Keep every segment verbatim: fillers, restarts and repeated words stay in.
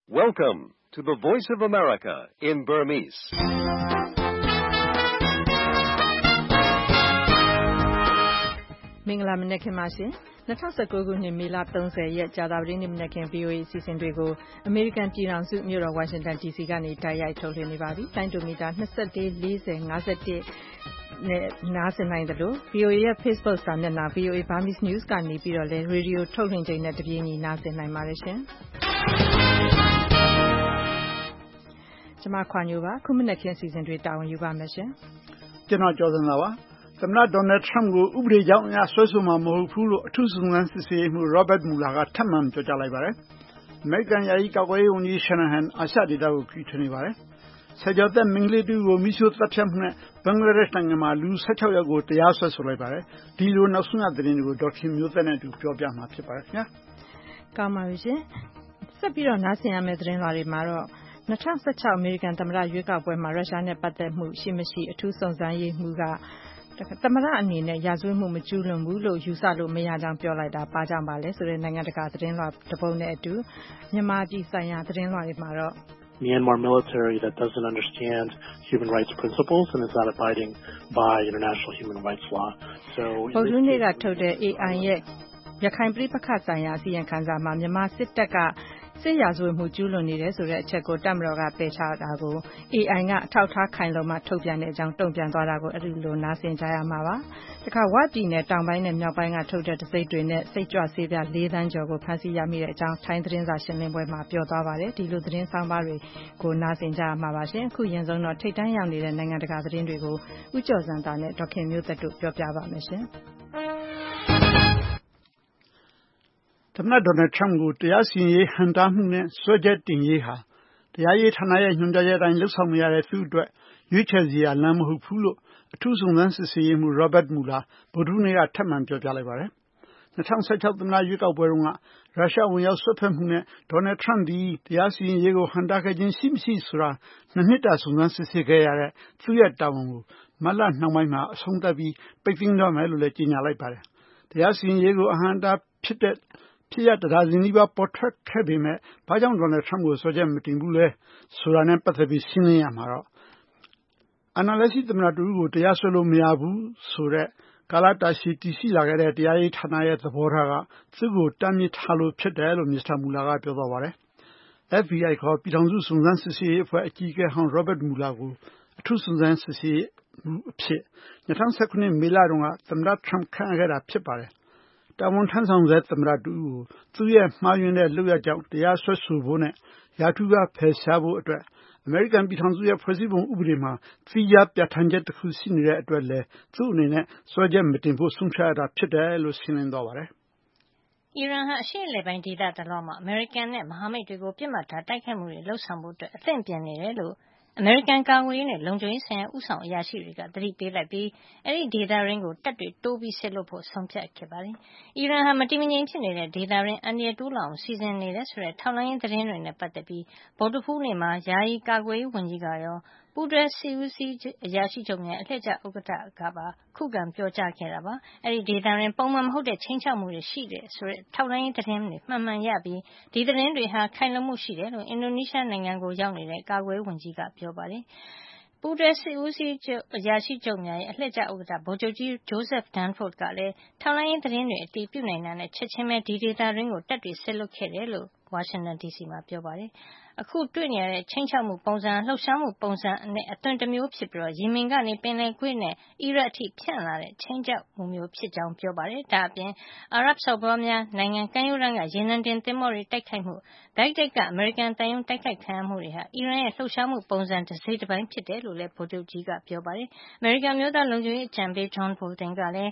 Welcome to the Voice of America in Burmese. ။မင်္ဂလာမနက်ခင်းပါရှင်။၂၀၁၉ခုနှစ်မေလ၃၀ရက်ကြာသပတေးနေ့မနက်ခင်း ဗွီအိုအေအစီအစဉ်တွေကိုအမေရိကန်ပြည်ထောင်စုမြို့တော်ဝါရှင်တန်ဒီစီကနေတိုက်ရိုက်ထုတ်လွှင့်နေပါပြီ။လိုင်းဒိုမီတာ၂၄ ၄၀ ၅၁နဲ့နားဆင်နိုင်သလို ဗွီအိုအေရဲ့ Facebook စာမျက်နှာ ဗွီအိုအေ Burmese News ကနေပြီးတော့လည်းရေဒီယိုထုတ်လွှင့်ချိန်နဲ့တပြေးညီနားဆင်နိုင်ပါတယ်ရှင်။ကျွန်မခွာညိုပါခုမနက်ခင်းအစီအစဉ်တွေတာဝန်ယူပါမယ်ရှင်။ကျွန်တော်ကျော်စံလာပါ။သမ္မတဒေါ်နယ်ထရမ့်ကိုဥပဒေကြောင်းအရဆွဲဆိုမှာမဟုတ်ဘူးလို့အထူးစုံစမ်းစစ်ဆေးမှု Robert Mueller ကထပ်မံပြောကြားလိုက်ပါတယ်။ အမေရိကန်ယာယီကာကွယ်ရေးဝန်ကြီး Shanahan အာရှဒေသကိုခရီးထွက်နေပါတယ်။ဆယ်ကျော်သက်မိန်းကလေးတူကိုမိရှို့တပ်ဖြတ်မှုနဲ့ဘင်္ဂလားဒေ့ရှ်နိုင်ငံမှာလူ၁၆ယောက်ကိုတရားစွဲဆိုလိုက်ပါတယ်။ဒီလိုနောက်ဆုံးရသတင်းတွေကိုဒေါက်ခင်မျိုးသက်နဲ့အတူပြောပြမှာဖြစ်ပါတယ်ခင်ဗျာ။ကောင်းပါပြီရှင်။ဆက်ပြီးတော့နားဆင်ရမယ့်သတင်းလွှာတွေမှာတော့၂၀၁၆အမေရိကန်သမ္မတရွေးကောက်ပွဲမှာရုရှားနဲ့ပတ်သက်မှုရှိမရှိအထူးစုံစမ်းရေးမှူးကသမ္မတအနေနဲ့ရာဇဝတ်မှုမကျူးလွန်ဘူးလို့ယူဆလို့မရကြောင်းပြောလိုက်တာပါကြောင့်ပါလဲဆိုတဲ့နိုင်ငံတကာသတင်းလွှာတစ်ပုဒ်နဲ့အတူမြန်မာပြည်ဆိုင်ရာသတင်းလွှာတွေမှာတော့ Myanmar military that doesn't understand human rights principles and is not abiding by international human rights law. So ပုံစံတွေကထုတ်တဲ့ A I ရဲ့ရခိုင်ပြည်ပခတ်ဆိုင်ရာအစီရင်ခံစာမှာမြန်မာစစ်တပ်ကစစ်ရာဇဝတ်မှုကျူးလွန်နေတယ်ဆိုတဲ့အချက်ကိုတပ်မတော်ကပယ်ချတာကို A I ကအထောက်ထားခိုင်လုံမှထုတ်ပြန်တဲ့အကြောင်းတုံ့ပြန်သွားတာကိုအဲဒီလိုနားဆင်ကြရမှာပါ။တခါဝပြည်နယ်တောင်ပိုင်းနဲ့မြောက်ပိုင်းကထုတ်တဲ့တစိမ့်တွေနဲ့စိတ်ကြွဆေးပြားလေးသန်းကျော်ကိုဖမ်းဆီးရမိတဲ့အကြောင်းထိုင်းသတင်းစာရှင်းလင်းပွဲမှာပြောသွားပါတယ်။ဒီလိုသတင်းဆောင်ပါတွေကိုနားဆင်ကြရမှာပါရှင်။အခုရင်ဆုံးတော့ထိပ်တန်းရောက်နေတဲ့နိုင်ငံတကာသတင်းတွေကိုဦးကျော်စံသာနဲ့ဒေါက်ခင်မျိုးသက်တို့ပြောပြပါမယ်ရှင်။သမ္မတဒေါ်နယ်ထရမ့်ကိုတရားစီရင်ရေးဟန့်တားမှုနဲ့စွဲချက်တင်ရေးဟာတရားရေးဌာနရဲ့ညွှန်ကြားချက်အတိုင်းလှုပ်ဆောင်နေရတဲ့သူ့အတွက်ရွေးချယ်စရာလမ်းမဟုတ်ဘူးလို့အထူးစုံစမ်းစစ်ဆေးရေးမှူး Robert Mueller ဗုဒ္ဓဟူးနေ့ကထပ်မံပြောကြားလိုက်ပါတယ်။၂၀၁၆သမ္မတရွေးကောက်ပွဲတုန်းကရုရှားဝင်ရောက်စွက်ဖက်မှုနဲ့ဒေါ်နယ်ထရမ့်သည်တရားစီရင်ရေးကိုဟန့်တားခဲ့ခြင်းရှိမရှိဆိုတာနှစ်နှစ်တာစုံစမ်းစစ်ဆေးခဲ့ရတဲ့သူ့ရဲ့တာဝန်ကိုမတ်လနှောင်းပိုင်းမှာအဆုံးသတ်ပြီးပိတ်သိမ်းတော့မယ်လို့လည်းကြေညာလိုက်ပါတယ်။တရားစီရင်ရေးကိုအဟန့်အတားဖြစ်တဲ့ဖြစ်ရတဒါဇင်နီးပါးပေါ်ထွက်ခဲ့ပေမဲ့ဘာကြောင့်ဒေါ်နယ်ထရမ့်ကိုစွဲချက်မတင်ဘူးလဲဆိုတာနဲ့ပတ်သက်ပြီးရှင်းလင်းရမှာတော့အာဏာလက်ရှိသမ္မတတူကိုတရားစွဲလို့မရဘူးဆိုတဲ့ကာလတာရှည်တည်ရှိလာခဲ့တဲ့တရားရေးဌာနရဲ့သဘောထားကသူ့ကိုတားမြစ်ထားလို့ဖြစ်တယ်လို့မစ္စတာမူလာကပြောသွားပါတယ်။ F B I ခေါ်ပြည်ထောင်စုစုံစမ်းစစ်ဆေးရေးအဖွဲ့အကြီးအကဲဟောင်း Robert Mueller ကိုအထူးစုံစမ်းစစ်ဆေးမှုအဖြစ်၂၀၁၇မေလတုန်းကသမ္မတထရမ့်ခန့်အပ်ခဲ့တာဖြစ်ပါတယ်။တာဝန်ထမ်းဆောင်ဆဲသမ္မတတူကိုသူ့ရဲ့မှားယွင်းတဲ့လုပ်ရကြောင်းတရားစွဲဆိုဖို့နဲ့ရာထူးကဖယ်ရှားဖို့အတွက်အမေရိကန်ပြည်ထောင်စုရဲ့ဖွဲ့စည်းပုံဥပဒေမှာသီးခြားပြဋ္ဌာန်းချက်တစ်ခုရှိနေတဲ့အတွက်လည်းသူ့အနေနဲ့စွဲချက်မတင်ဖို့ဆုံးဖြတ်ရတာဖြစ်တယ်လို့ရှင်းလင်းသွားပါတယ်။အီရန်ဟာအရှေ့အလယ်ပိုင်းဒေသတလွှားမှာအမေရိကန်နဲ့မဟာမိတ်တွေကိုပြစ်မှတ်ထားတိုက်ခိုက်မှုတွေလှုပ်ဆောင်ဖို့အတွက်အသင့်ပြင်နေတယ်လို့အမေရိကန်ကာကွယ်ရေးနဲ့လုံခြုံရေးဆိုင်ရာဦးဆောင်အရာရှိတွေကသတိပေးလိုက်ပြီးအဲဒီဒေသရင်းကိုတပ်တွေတိုးပြီးဆစ်လွတ်ဖို့ဆုံးဖြတ်ခဲ့ပါတယ်။အီရန်ဟာမတည်မငြိမ်ဖြစ်နေတဲ့ဒေသရင်းအန္တရာယ်တိုးလာအောင်စီစဉ်နေတယ်ဆိုတဲ့ထောက်လှမ်းရေးသတင်းတွေနဲ့ပတ်သက်ပြီးဗုဒ္ဓဟူးနေ့မှာယာယီကာကွယ်ရေးဝန်ကြီးကရောပူးတွဲစစ်ဦးစီးအရာရှိချုပ်များအလှည့်ကျဥက္ကဋ္ဌကပါခုခံပြောကြားခဲ့တာပါ။အဲဒီဒေသရင်းပုံမှန်မဟုတ်တဲ့ချိန်ချောက်မှုတွေရှိတယ်ဆိုတဲ့ထောက်လှမ်းရေးသတင်းတွေမှန်မှန်ရပြီးဒီသတင်းတွေဟာခိုင်လုံမှုရှိတယ်လို့အင်ဒိုနီးရှားနိုင်ငံကိုရောက်နေတဲ့ကာကွယ်ရေးဝန်ကြီးကပြောပါတယ်။ပူးတွဲစစ်ဦးစီးချုပ်အရာရှိချုပ်များရဲ့အလှည့်ကျဥက္ကဋ္ဌဗိုလ်ချုပ်ကြီး Joseph Dunford ကလည်းထောက်လှမ်းရေးသတင်းတွေအတည်ပြုနိုင်တာနဲ့ချက်ချင်းပဲဒီဒေသရင်းကိုတပ်တွေဆစ်လွတ်ခဲ့တယ်လို့ဝါရှင်တန်ဒီစီမှာပြောပါတယ်။အခုတွေ့နေရတဲ့ချိန်ချောက်မှုပုံစံလှုပ်ရှားမှုပုံစံနဲ့အသွင်တစ်မျိုးဖြစ်ပြီးယီမင်ကနေပင်လယ်ကွေ့နဲ့အီရတ်အထိဖြန့်လာတဲ့ချိန်ချောက်မှုမျိုးဖြစ်ကြောင်းပြောပါတယ်။ဒါအပြင်အာရပ်စော်ဘွားများနိုင်ငံကမ်းရိုးတန်းကရေနံတင်သင်္ဘောတွေတိုက်ခိုက်မှုဘဂ္ဂဒက်ကအမေရိကန်တန်ယုံတိုက်ခိုက်ခံရမှုတွေဟာအီရန်ရဲ့လှုပ်ရှားမှုပုံစံတစ်စိတ်တစ်ပိုင်းဖြစ်တယ်လို့လည်းဗိုလ်ချုပ်ကြီးကပြောပါတယ်။အမေရိကန်မျိုးသားလုံခြုံရေးအကြံပေး John Bolton ကလည်း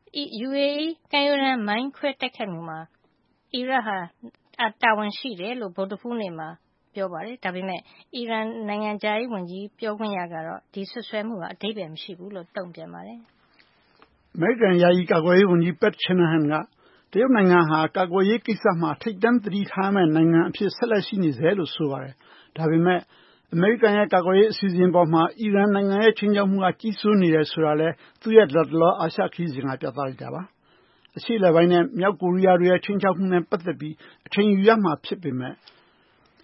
U A E ကမ်းရိုးတန်းမိုင်းခွဲတိုက်ခိုက်မှုမှာအီရတ်ဟာတာဝန်ရှိတယ်လို့ဗုဒ္ဓဟူးနေ့မှာပြောပါတယ်။ဒါပေမဲ့အီရန်နိုင်ငံခြားရေးဝန်ကြီးပြောခွင့်ရကတော့ဒီဆွဆွဲမှုဟာအဓိပ္ပာယ်မရှိဘူးလို့တုံ့ပြန်ပါတယ်။အမေရိကန်ယာယီကာကွယ်ရေးဝန်ကြီး Pat Shanahan ကတရုတ်နိုင်ငံဟာကာကွယ်ရေးကိစ္စမှာထိပ်တန်းသတိထားမဲ့နိုင်ငံအဖြစ်ဆက်လက်ရှိနေစေလို့ဆိုပါတယ်။ဒါပေမဲ့အမေရိကန်ရဲ့ကာကွယ်ရေးအစီအစဉ်ပေါ်မှာအီရန်နိုင်ငံရဲ့ချိန်ချောက်မှုကကြီးစိုးနေတယ်ဆိုတာလဲသူ့ရဲ့လက်တလောအာရှခရီးစဉ်ကပြသလိုက်တာပါ။အရှေ့အလယ်ပိုင်းနဲ့မြောက်ကိုရီးယားတို့ရဲ့ချိန်ချောက်မှုနဲ့ပတ်သက်ပြီးအချိန်ယူရမှာဖြစ်ပေမဲ့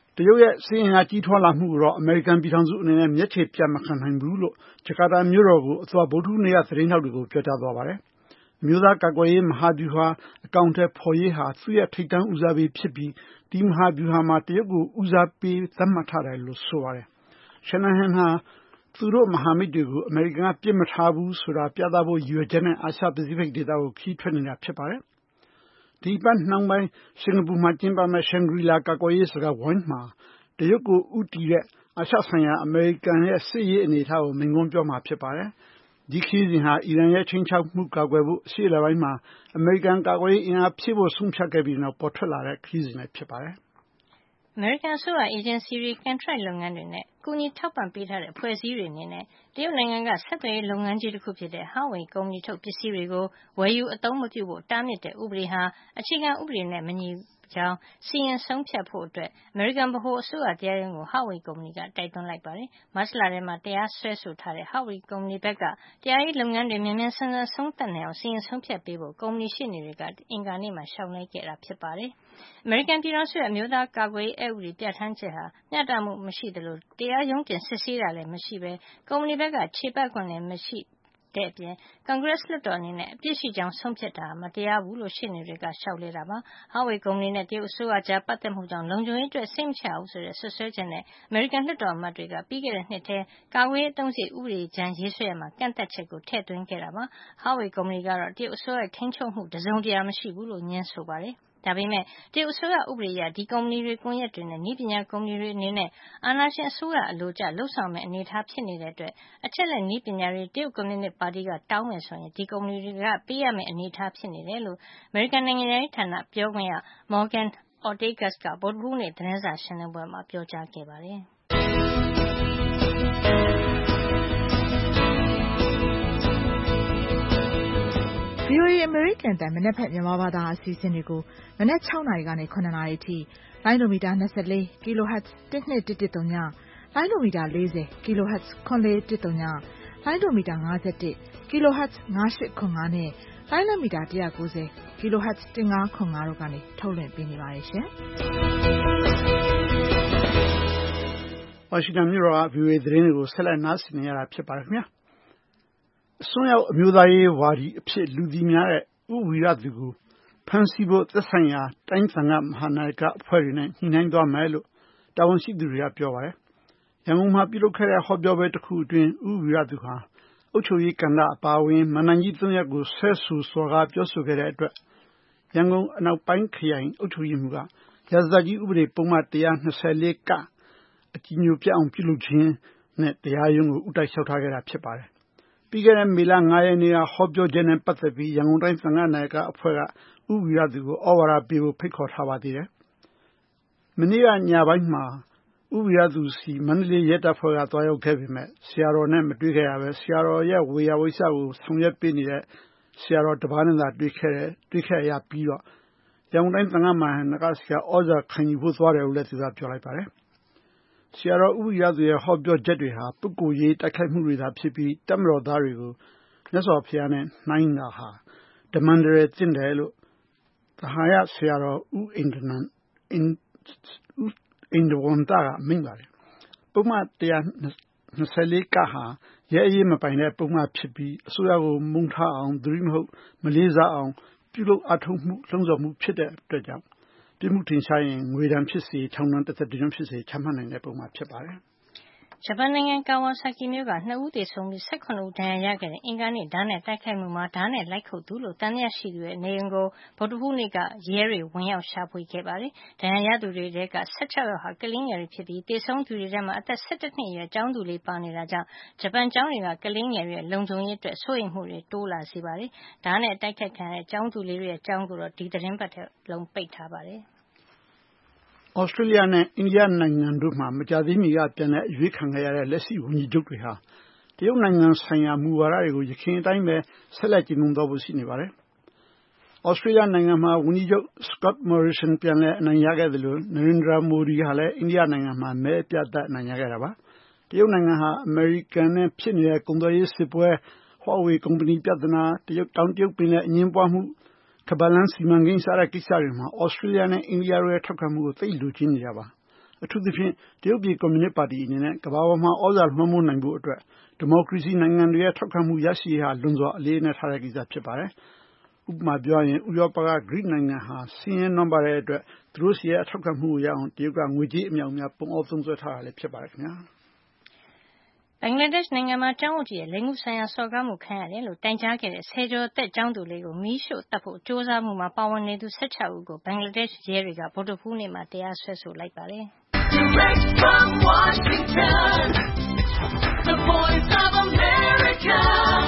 တရုတ်ရဲ့စီးရင်ကကြီးထွားလာမှုကိုတော့အမေရိကန်ပြည်ထောင်စုအနေနဲ့မျက်ခြေပြတ်မခံနိုင်ဘူးလို့ဂျကာတာမြို့တော်ကိုအသွားဗုဒ္ဓဟူးနေ့ကသတင်းထောက်တွေကိုပြောကြားသွားပါတယ်။မြို့သားကာကွယ်ရေးမဟာဗျူဟာအကောင့်ထဲပေါ်ရေးဟာသူ့ရဲ့ထိပ်တန်းဦးစားပေးဖြစ်ပြီးဒီမဟာဗျူဟာမှာတရုတ်ကိုဦးစားပေးသတ်မှတ်ထားတယ်လို့ဆိုပါတယ်။ ရှန်နဟန်ဟာသူတို့မဟာမိတ်တွေကိုအမေရိကန်ကပြစ်မထားဘူးဆိုတာပြသဖို့ရည်ရွယ်ချက်နဲ့အာရှပစိဖိတ်ဒေသကိုခီးထွက်နေတာဖြစ်ပါတယ်။ဒီပတ်နှောင်းပိုင်းစင်ကာပူမှာကျင်းပမယ့်ရှန်ဂရီလာကာကွယ်ရေးစကားဝိုင်းမှာတရုတ်ကိုဦးတည်တဲ့အာရှဆိုင်ရာအမေရိကန်ရဲ့စစ်ရေးအနေအထားကိုမိန့်ခွန်းပြောမှာဖြစ်ပါတယ်။ဒီခရီးစဉ်ဟာအီရန်ရဲ့ချင်းချောက်မှုကာကွယ်ဖို့အရှေ့အလယ်ပိုင်းမှာအမေရိကန်ကာကွယ်ရေးအင်အားဖြည့်ဖို့ဆုံးဖြတ်ခဲ့ပြီးနောက်ပေါ်ထွက်လာတဲ့ခရီးစဉ်လည်းဖြစ်ပါတယ်။အမေရိကန်အစိုးရအေဂျင်စီတွေကန်ထရိုက်လုပ်ငန်းတွေနဲ့ကူညီထောက်ပံ့ပေးထားတဲ့အဖွဲ့အစည်းတွေအနေနဲ့တရုတ်နိုင်ငံကဆက်သွယ်ရေးလုပ်ငန်းကြီးတစ်ခုဖြစ်တဲ့ Huawei ကုမ္ပဏီထုတ်ပစ္စည်းတွေကိုဝယ်ယူအသုံးမပြုဖို့တားမြစ်တဲ့ဥပဒေဟာအခြေခံဥပဒေနဲ့မညီကြောင်းစီရင်ဆုံးဖြတ်ဖို့အတွက်အမေရိကန်ဗဟိုအစိုးရတရားရုံးကို Huawei ကုမ္ပဏီကတိုက်တွန်းလိုက်ပါတယ်။မတ်လထဲမှာတရားစွဲဆိုထားတဲ့ Huawei ကုမ္ပဏီဘက်ကတရားရေးလုပ်ငန်းတွေမြန်မြန်ဆန်ဆန်အဆုံးသတ်နိုင်အောင်စီရင်ဆုံးဖြတ်ပေးဖို့ကုမ္ပဏီရှေ့နေတွေကအင်္ဂါနေ့မှာလျှောက်လဲခဲ့တာဖြစ်ပါတယ်။အမေရိကန်ပြည်ထောင်စုရဲ့အမျိုးသားကာကွယ်ရေးအက်ဥပဒေပြဋ္ဌာန်းချက်ဟာမျှတမှုမရှိသလိုတရားရုံးတင်စစ်ဆေးတာလည်းမရှိဘဲကုမ္ပဏီဘက်ကခြေပခွင့်လည်းမရှိတဲ့အပြင်ကွန်ဂရက်လွှတ်တော်အနေနဲ့အပြစ်ရှိကြောင်းဆုံးဖြတ်တာမတရားဘူးလို့ရှေ့နေတွေကလျှောက်လဲတာပါ။ Huawei ကုမ္ပဏီနဲ့တရုတ်အစိုးရကြားပတ်သက်မှုကြောင့်လုံခြုံရေးအတွက်စိတ်မချရဘူးဆိုတဲ့ဆွဆွဲချက်နဲ့အမေရိကန်လွှတ်တော်အမတ်တွေကပြီးခဲ့တဲ့နှစ်ထဲကာကွယ်ရေးအသုံးစရိတ်ဥပဒေကြမ်းရေးဆွဲရမှာကန့်သတ်ချက်ကိုထည့်သွင်းခဲ့တာပါ။ Huawei ကုမ္ပဏီကတော့တရုတ်အစိုးရထိန်းချုပ်မှုတစုံတရာမရှိဘူးလို့ငြင်းဆိုပါတယ်။ဒါပေမဲ့တရုတ်အစိုးရဥပဒေအရဒီကုမ္ပဏီတွေကွန်ရက်တွေနဲ့နည်းပညာကုမ္ပဏီတွေအနေနဲ့အာဏာရှင်အစိုးရအလိုကျလုပ်ဆောင်မယ့်အနေအထားဖြစ်နေတဲ့အတွက်အချက်လက်နည်းပညာတွေတရုတ်ကွန်မြူနစ်ပါတီကတောင်းမယ်ဆိုရင်ဒီကုမ္ပဏီတွေကပေးရမယ့်အနေအထားဖြစ်နေတယ်လို့အမေရိကန်နိုင်ငံရေးဌာနပြောခွင့်ရ Morgan Ortagus ကဗုဒ္ဓဟူးနေ့သတင်းစာရှင်းလင်းပွဲမှာပြောကြားခဲ့ပါတယ်။ V O A အမေရိကန်အသံမနက်ဖြန်မြန်မာဘာသာအစီအစဉ်တွေကိုမနက်၆နာရီကနေ၇နာရီအထိလိုင်းဒိုမီတာ၂၄ kHz တစ်နှစ်တစ်တစ်သုံးညလိုင်းဒိုမီတာ၄၀ kHz ခွန်လေးတစ်သုံးညလိုင်းဒိုမီတာ၅၁ kHz ၅၈ခွန်၅နဲ့လိုင်းလံမီတာ၁၉၀ kHz ၁၅ခွန်၅တို့ကနေထုတ်လွှင့်ပေးနေပါတယ်ရှင်။ဝါရှင်တန်မြို့တော်က V O A သတင်းတွေကိုဆက်လက်နားဆင်နေရတာဖြစ်ပါတယ်ခင်ဗျာ။အစွန်းရောက်အမျိုးသားရေးဝါဒီအဖြစ်လူသိများတဲ့ဦးဝီရသူကိုဖမ်းဆီးဖို့သက်ဆိုင်ရာတိုင်းသံဃမဟာနာယကအဖွဲ့တွေနဲ့ညှိနှိုင်းသွားမယ်လို့တာဝန်ရှိသူတွေကပြောပါတယ်။ရန်ကုန်မှာပြုလုပ်ခဲ့တဲ့ဟောပြောပွဲတစ်ခုအတွင်းဦးဝီရသူဟာအုပ်ချုပ်ရေးကဏ္ဍအပါအဝင်မဏ္ဍိုင်ကြီးသုံးရပ်ကိုဆဲဆိုစော်ကားပြောဆိုခဲ့တဲ့အတွက်ရန်ကုန်အနောက်ပိုင်းခရိုင်အုပ်ချုပ်ရေးမှူးကရာဇသတ်ကြီးဥပဒေပုံမှန်၁၂၄ ကအကြီးညိုပြတ်အောင်ပြုလုပ်ခြင်းနဲ့တရားရုံးကိုဦးတိုက်လျှောက်ထားခဲ့တာဖြစ်ပါတယ်။ပြီးခဲ့တဲ့မေလ၅ရက်နေ့ကဟောပြောခြင်းနဲ့ပတ်သက်ပြီးရန်ကုန်တိုင်းသံဃနာယကအဖွဲ့ကဦးဝီရသူကိုဩဝါဒပေးဖို့ဖိတ်ခေါ်ထားပါသေးတယ်။မနေ့ကညပိုင်းမှာဦးဝီရသူစီမန္တလေးရဲတပ်ဖွဲ့ကတွားရောက်ခဲ့ပေမဲ့ဆရာတော်နဲ့မတွေ့ခဲ့ရပဲဆရာတော်ရဲ့ဝေယဝိစ္စကိုဆောင်ရွက်ပေးနေတဲ့ဆရာတော်တစ်ပါးနဲ့သာတွေ့ခဲ့တယ်တွေ့ခဲ့ရပြီးတော့ရန်ကုန်တိုင်းသံဃမဟာနာယကဆရာဩဇာခံယူဖို့သွားတယ်လို့လည်းသူကပြောလိုက်ပါတယ်။ဆရာတော်ဦးဝီရသူရဲ့ဟောပြောချက်တွေဟာပုဂ္ဂိုလ်ရေးတိုက်ခိုက်မှုတွေသာဖြစ်ပြီးတပ်မတော်သားတွေကိုမြတ်စွာဘုရားနဲ့နှိုင်းတာဟာဓမ္မန္တရာယ်ကျင့်တယ်လို့သဟာယဆရာတော်ဦးဣန္ဒနန္အင်ဣန္ဒဝန္တကမိန့်ပါတယ်။ပုံမှန်၁၂၄ကဟာရဲအရေးမပိုင်တဲ့ပုံမှန်ဖြစ်ပြီးအစိုးရကိုမုန်းထားအောင်သတိမဟုတ်မလေးစားအောင်ပြုလုပ်အထောက်မှုလှုံ့ဆော်မှုဖြစ်တဲ့အတွက်ကြောင့်ပြစ်မှုထင်ရှားရင်ငွေဒဏ်ဖြစ်စေထောင်ဒဏ်တစ်သက်တကျွန်းဖြစ်စေချမှတ်နိုင်တဲ့ပုံမှန်ဖြစ်ပါတယ်။ဂျပန်နိုင်ငံကာဝါဆာကီမြို့ကနှစ်ဦးသေဆုံးပြီး၁၇ဦးဒဏ်ရာရခဲ့တဲ့အင်္ဂါနေ့ဓာတ်နဲ့တိုက်ခိုက်မှုမှာဓာတ်နဲ့လိုက်ခုတ်သူလို့တန်မြတ်ရှိသူရဲ့နေအိမ်ကိုဗုဒ္ဓဟူးနေ့ကရဲတွေဝင်ရောက်ရှာဖွေခဲ့ပါတယ်။ဒဏ်ရာရသူတွေထဲက၁၆ယောက်ဟာကလေးငယ်တွေဖြစ်ပြီးသေဆုံးသူတွေထဲမှာအသက်၁၁နှစ်အရွယ်ကျောင်းသူလေးပါနေတာကြောင့်ဂျပန်ကျောင်းတွေကကလေးငယ်တွေရဲ့လုံခြုံရေးအတွက်စိုးရိမ်မှုတွေတိုးလာစေပါတယ်။ဓာတ်နဲ့တိုက်ခိုက်ခံရတဲ့ကျောင်းသူလေးတွေရဲ့ကျောင်းကိုတော့ဒီသတင်းပတ်လုံးပိတ်ထားပါတယ်။ဩစတြေးလျနဲ့အိန္ဒိယနိုင်ငံတို့မှာမကြာသေးမီကပြန်လည်အရွေးခံခဲ့ရတဲ့လက်ရှိဝန်ကြီးချုပ်တွေဟာတရုတ်နိုင်ငံဆိုင်ရာမူဝါဒတွေကိုယခင်အတိုင်းပဲဆက်လက်ကျင့်သုံးသွားဖို့ရှိနေပါတယ်။ဩစတြေးလျနိုင်ငံမှာဝန်ကြီးချုပ် Scott Morrison ပြန်လည်အနိုင်ရခဲ့တယ်လို့ Narendra Modi ကလည်းအိန္ဒိယနိုင်ငံမှာမဲအပြတ်အနိုင်ရခဲ့တာပါ။တရုတ်နိုင်ငံဟာအမေရိကန်နဲ့ဖြစ်နေတဲ့ကုန်သွယ်ရေးစစ်ပွဲ Huawei ကုမ္ပဏီပြဿနာတရုတ်တောင်တရုတ်ပင်လယ်အငြင်းပွားမှုကမ္ဘာလမ်းစီမံကိန်းစတဲ့ကိစ္စတွေမှာဩစတြေးလျနဲ့အိန္ဒိယတို့ရဲ့ထောက်ခံမှုကိုသိလိုချင်နေတာပါအထူးသဖြင့်တရုတ်ပြည်ကွန်မြူနစ်ပါတီအနေနဲ့ကမ္ဘာပေါ်မှာဩဇာလွှမ်းမိုးနိုင်ဖို့အတွက်ဒီမိုကရေစီနိုင်ငံတွေရဲ့ထောက်ခံမှုရရှိရေးဟာလွန်စွာအလေးအနက်ထားတဲ့ကိစ္စဖြစ်ပါတယ်။ဥပမာပြောရင်ဥရောပကဂရိနိုင်ငံဟာဆင်းရဲနွမ်းပါတဲ့အတွက်သူတို့စီရဲ့ထောက်ခံမှုကိုရအောင်တရုတ်ကငွေကြေးအမြောက်အများပုံအောသုံးစွဲထားတာလည်းဖြစ်ပါတယ်ခင်ဗျာ။ဘင်္ဂလားဒေ့ရှ်နိုင်ငံမှာကျောင်းအုပ်ကြီးရဲ့လိင်မှုဆိုင်ရာစော်ကားမှုခံရတယ်လို့တိုင်ကြားခဲ့တဲ့ဆယ်ကျော်သက်ကျောင်းသူလေးကိုမီးရှို့တပ်ဖို့ကြိုးစားမှုမှာပါဝင်နေသူ၁၆ဦးကိုဘင်္ဂလားဒေ့ရှ်ရဲတွေကဗုဒ္ဓဟူးနေ့မှာတရားစွဲဆိုလိုက်ပါတယ်။ Direct from Washington, the voice of America,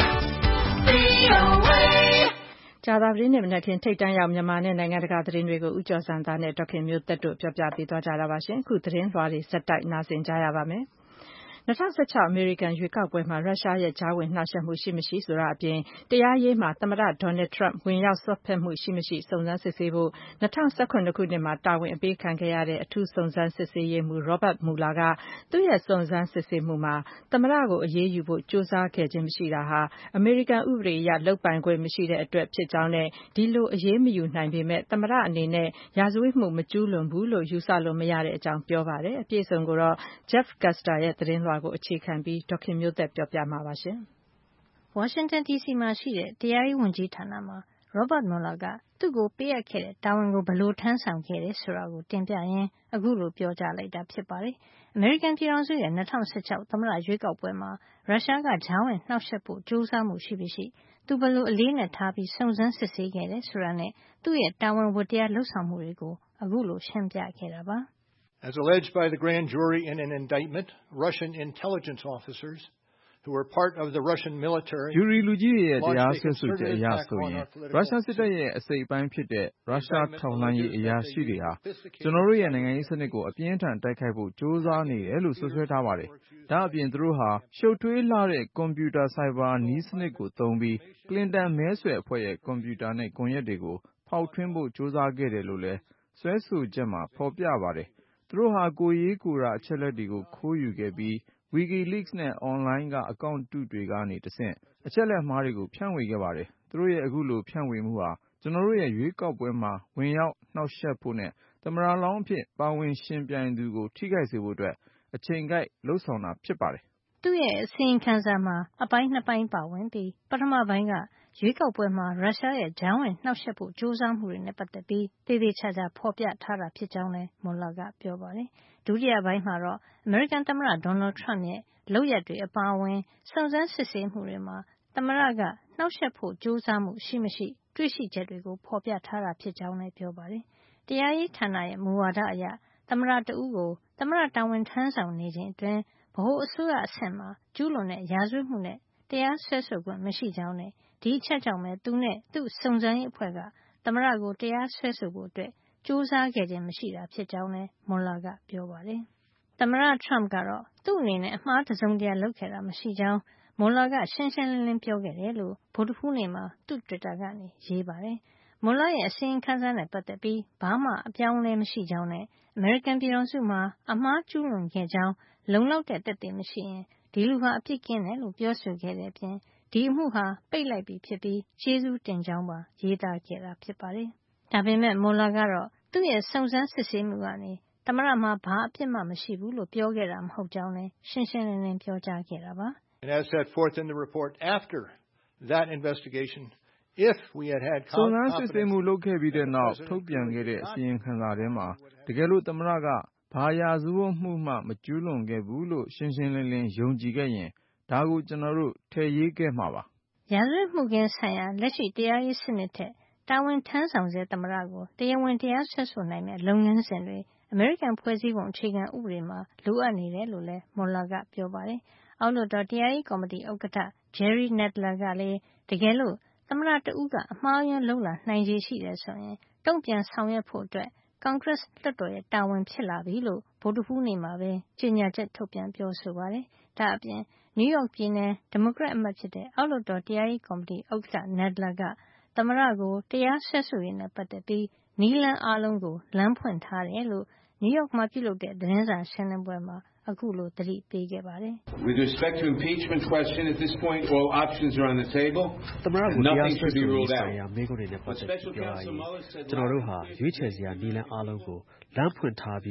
V O A ကြာသပတေးနေ့မနက်ခင်းထိပ်တန်းရောက်မြန်မာနဲ့နိုင်ငံတကာသတင်းတွေကိုဦးကျော်စံသားနဲ့ဒေါက်ခင်မျိုးသက်တို့ပြောပြပေးသွားကြတာပါရှင်။အခုသတင်းလွှာတွေဆက်တိုက်နားဆင်ကြရပါမယ်။၂၀၁၆အမေရိကန်ရွေးကောက်ပွဲမှာရုရှားရဲ့ကြားဝင်နှောက်ယှက်မှုရှိမရှိဆိုတာအပြင်တရားရေးမှာသမ္မတဒေါ်နယ်ထရမ့်ဝင်ရောက်စွက်ဖက်မှုရှိမရှိစုံစမ်းစစ်ဆေးဖို့၂၀၁၇ခုနှစ်မှာတာဝန်အပေးခံခဲ့ရတဲ့အထူးစုံစမ်းစစ်ဆေးရေးမှူး Robert Mueller ကသူ့ရဲ့စုံစမ်းစစ်ဆေးမှုမှာသမ္မတကိုအရေးယူဖို့ကြိုးစားခဲ့ခြင်းမရှိတာဟာအမေရိကန်ဥပဒေအရလုပ်ပိုင်ခွင့်မရှိတဲ့အတွက်ဖြစ်ကြောင်းနဲ့ဒီလိုအရေးမယူနိုင်ပေမဲ့သမ္မတအနေနဲ့ရာဇဝတ်မှုမကျူးလွန်ဘူးလို့ယူဆလို့မရတဲ့အကြောင်းပြောပါတယ်။အပြည့်အစုံကိုတော့ Jeff Custer ရဲ့သတင်းလွှာကိုအခြေခံပြီးဒေါက်ခင်မျိုးသက်ပြောပြမှာပါရှင်။ ဝါရှင်တန်ဒီစီမှာရှိတဲ့တရားရေးဝန်ကြီးဌာနမှာ Robert Mueller ကသူ့ကိုပေးအပ်ခဲ့တဲ့တာဝန်ကိုဘယ်လိုထမ်းဆောင်ခဲ့တယ်ဆိုတာကိုတင်ပြရင်းအခုလိုပြောကြားလိုက်တာဖြစ်ပါတယ်။အမေရိကန်ပြည်ထောင်စုရဲ့၂၀၁၆သမ္မတရွေးကောက်ပွဲမှာရုရှားကကြားဝင်နှောက်ယှက်ဖို့ကြိုးစားမှုရှိမရှိသူဘယ်လိုအလေးနက်ထားပြီးစုံစမ်းစစ်ဆေးခဲ့တယ်ဆိုတာနဲ့သူ့ရဲ့တာဝန်ဝတ္တရားလုပ်ဆောင်မှုတွေကိုအခုလိုရှင်းပြခဲ့တာပါ။ As alleged by the grand jury in an indictment, Russian intelligence officers who were part of the Russian military ဂျူရီလူကြီးရဲ့တရားစွဲဆိုချက်အရဆိုရင်ရုရှားစစ်တပ်ရဲ့အစိတ်အပိုင်းဖြစ်တဲ့ရုရှားထောက်လှမ်းရေးအရာရှိတွေဟာကျွန်တော်တို့ရဲ့နိုင်ငံရေးစနစ်ကိုအပြင်းထန်တိုက်ခိုက်ဖို့ကြိုးစားနေတယ်လို့ဆွဆွဲထားပါတယ်။ဒါအပြင်သူတို့ဟာရှုပ်ထွေးလှတဲ့ကွန်ပျူတာဆိုင်ဘာနည်းစနစ်ကိုသုံးပြီးကလင်တန်မဲဆွယ်အဖွဲ့ရဲ့ကွန်ပျူတာနဲ့ကွန်ရက်တွေကိုဖောက်ထွင်းဖို့ကြိုးစားခဲ့တယ်လို့လည်းစွဲဆိုချက်မှာဖော်ပြပါတယ်။သူတို့ဟာကိုရေးကိုရာအချက်လက်တွေကိုခိုးယူခဲ့ပြီးWikiLeaks နဲ့ online ကအကောင့်တုတွေကနေတဆင့်အချက်လက်မှားတွေကိုဖြန့်ဝေခဲ့ပါတယ်။သူတို့ရဲ့အခုလိုဖြန့်ဝေမှုဟာကျွန်တော်တို့ရဲ့ရွေးကောက်ပွဲမှာဝင်ရောက်နှောက်ယှက်ဖို့နဲ့သမ္မတလောင်းအဖြစ်ပါဝင်ရှင်ပြိုင်သူကိုထိခိုက်စေဖို့အတွက်အချိန်ကိုက်လှုံ့ဆော်တာဖြစ်ပါတယ်။သူ့ရဲ့အစီရင်ခံစာမှာအပိုင်းနှစ်ပိုင်းပါဝင်ပြီးပထမပိုင်းကရွေးကောက်ပွဲမှာရုရှားရဲ့ကြားဝင်နှောက်ယှက်ဖို့ကြိုးစားမှုတွေနဲ့ပတ်သက်ပြီးသေသေးချာချာဖော်ပြထားတာဖြစ်ကြောင်းလည်းမွန်လာကပြောပါတယ်။ဒုတိယပိုင်းမှာတော့အမေရိကန်သမ္မတဒေါ်နယ်ထရမ့်ရဲ့လုပ်ရပ်တွေအပါအဝင်စုံစမ်းစစ်ဆေးမှုတွေမှာသမ္မတကနှောက်ယှက်ဖို့ကြိုးစားမှုရှိမရှိတွေ့ရှိချက်တွေကိုဖော်ပြထားတာဖြစ်ကြောင်းလည်းပြောပါတယ်။တရားရေးဌာနရဲ့မူဝါဒအရသမ္မတတဦးကိုသမ္မတတာဝန်ထမ်းဆောင်နေခြင်းအတွင်းဗဟိုအစိုးရအဆင့်မှာကျူးလွန်တဲ့ရာဇဝတ်မှုနဲ့တရားစွဲဆိုခွင့်မရှိကြောင်းနဲ့ဒီအချက်ကြောင့်ပဲသူနဲ့သူ့စုံစမ်းရေးအဖွဲ့ကသမ္မတကိုတရားစွဲဆိုဖို့အတွက်ကြိုးစားခဲ့ခြင်းမရှိတာဖြစ်ကြောင်းလည်းမွန်လာကပြောပါတယ်။သမ္မတထရမ့်ကတော့သူ့အနေနဲ့အမှားတစုံတရာလုပ်ခဲ့တာမရှိကြောင်းမွန်လာကရှင်းရှင်းလင်းလင်းပြောခဲ့တယ်လို့ဗုဒ္ဓဟူးနေ့မှာသူ့တွစ်တာကနေရေးပါတယ်။မွန်လာရဲ့အစီရင်ခံစာနဲ့ပတ်သက်ပြီးဘာမှအပြောင်းအလဲမရှိကြောင်းနဲ့အမေရိကန်ပြည်ထောင်စုမှာအမှားကျူးလွန်ခဲ့ကြောင်းလုံလောက်တဲ့သက်သေမရှိရင်ဒီလူဟာအပြစ်ကင်းတယ်လို့ပြောဆိုခဲ့တဲ့အပြင်ဒီအမှုဟာပိတ်လိုက်ပြီဖြစ်ပြီးကျေးဇူးတင်ကြောင်းပါရေးသားခဲ့တာဖြစ်ပါတယ်။ဒါပေမဲ့မွန်လာကတော့သူ့ရဲ့စုံစမ်းစစ်ဆေးမှုကနေသမ္မတမှာဘာအပြစ်မှမရှိဘူးလို့ပြောခဲ့တာမဟုတ်ကြောင်းလည်းရှင်းရှင်းလင်းလင်းပြောကြားခဲ့တာပါ။ And as set forth in the report after that investigation, if we had had စုံစမ်းစစ်ဆေးမှုလုပ်ခဲ့ပြီးတဲ့နောက်ထုတ်ပြန်ခဲ့တဲ့အစီရင်ခံစာထဲမှာတကယ်လို့သမ္မတကဘာရာဇဝတ်မှုမှမကျူးလွန်ခဲ့ဘူးလို့ရှင်းရှင်းလင်းလင်းယုံကြည်ခဲ့ရင်ဒါကိုကျွန်တော်တို့ထည့်ရေးခဲ့မှာပါ။ရာဇဝတ်မှုကင်းဆိုင်ရာလက်ရှိတရားရေးစနစ်ထက်တာဝန်ထမ်းဆောင်စေသမ္မတကိုတရားဝင်တရားစွဲဆိုနိုင်တဲ့လုပ်ငန်းစဉ်တွေအမေရိကန်ဖွဲ့စည်းပုံအခြေခံဥပဒေမှာလိုအပ်နေတယ်လို့လည်းမွန်လာကပြောပါတယ်။အောက်လွှတ်တော်တရားရေးကော်မတီဥက္ကဋ္ဌ Jerry Nadler ကလည်းတကယ်လို့သမ္မတတဦးကအမှားယွင်းလုပ်လာနိုင်ခြေရှိတယ်ဆိုရင်တုံ့ပြန်ဆောင်ရွက်ဖို့အတွက်ကွန်ဂရက်လွှတ်တော်ရဲ့တာဝန်ဖြစ်လာပြီလို့ဗုဒ္ဓဟူးနေ့မှာပဲကြေညာချက်ထုတ်ပြန်ပြောဆိုပါတယ်။ဒါအပြင်နယူးယောက်ပြည်နယ်ဒီမိုကရက်အမတ်ဖြစ်တဲ့အောက်လွှတ်တော်တရားရေးကော်မတီဥက္ကဋ္ဌ Nadler ကသမ္မတကိုတရားစွဲဆိုရေးနဲ့ပတ်သက်ပြီးနည်းလမ်းအားလုံးကိုလမ်းဖွင့်ထားတယ်လို့နယူးယောက်မှာပြုလုပ်တဲ့သတင်းစာရှင်းလင်းပွဲမှာအခုလိုသတိပေးခဲ့ပါတယ်။ With respect to impeachment question at this point all options are on the table. သမ္မတကိုတရားစွဲဆိုရေးဆိုင်ရာမိန့်ခွန်းတွေနဲ့ပတ်သက်ပြီးပြောရရင်ကျွန်တော်တို့ဟာရွေးချယ်စရာနည်းလမ်းအားလုံးကိုလမ်းဖွင့်ထားပြီး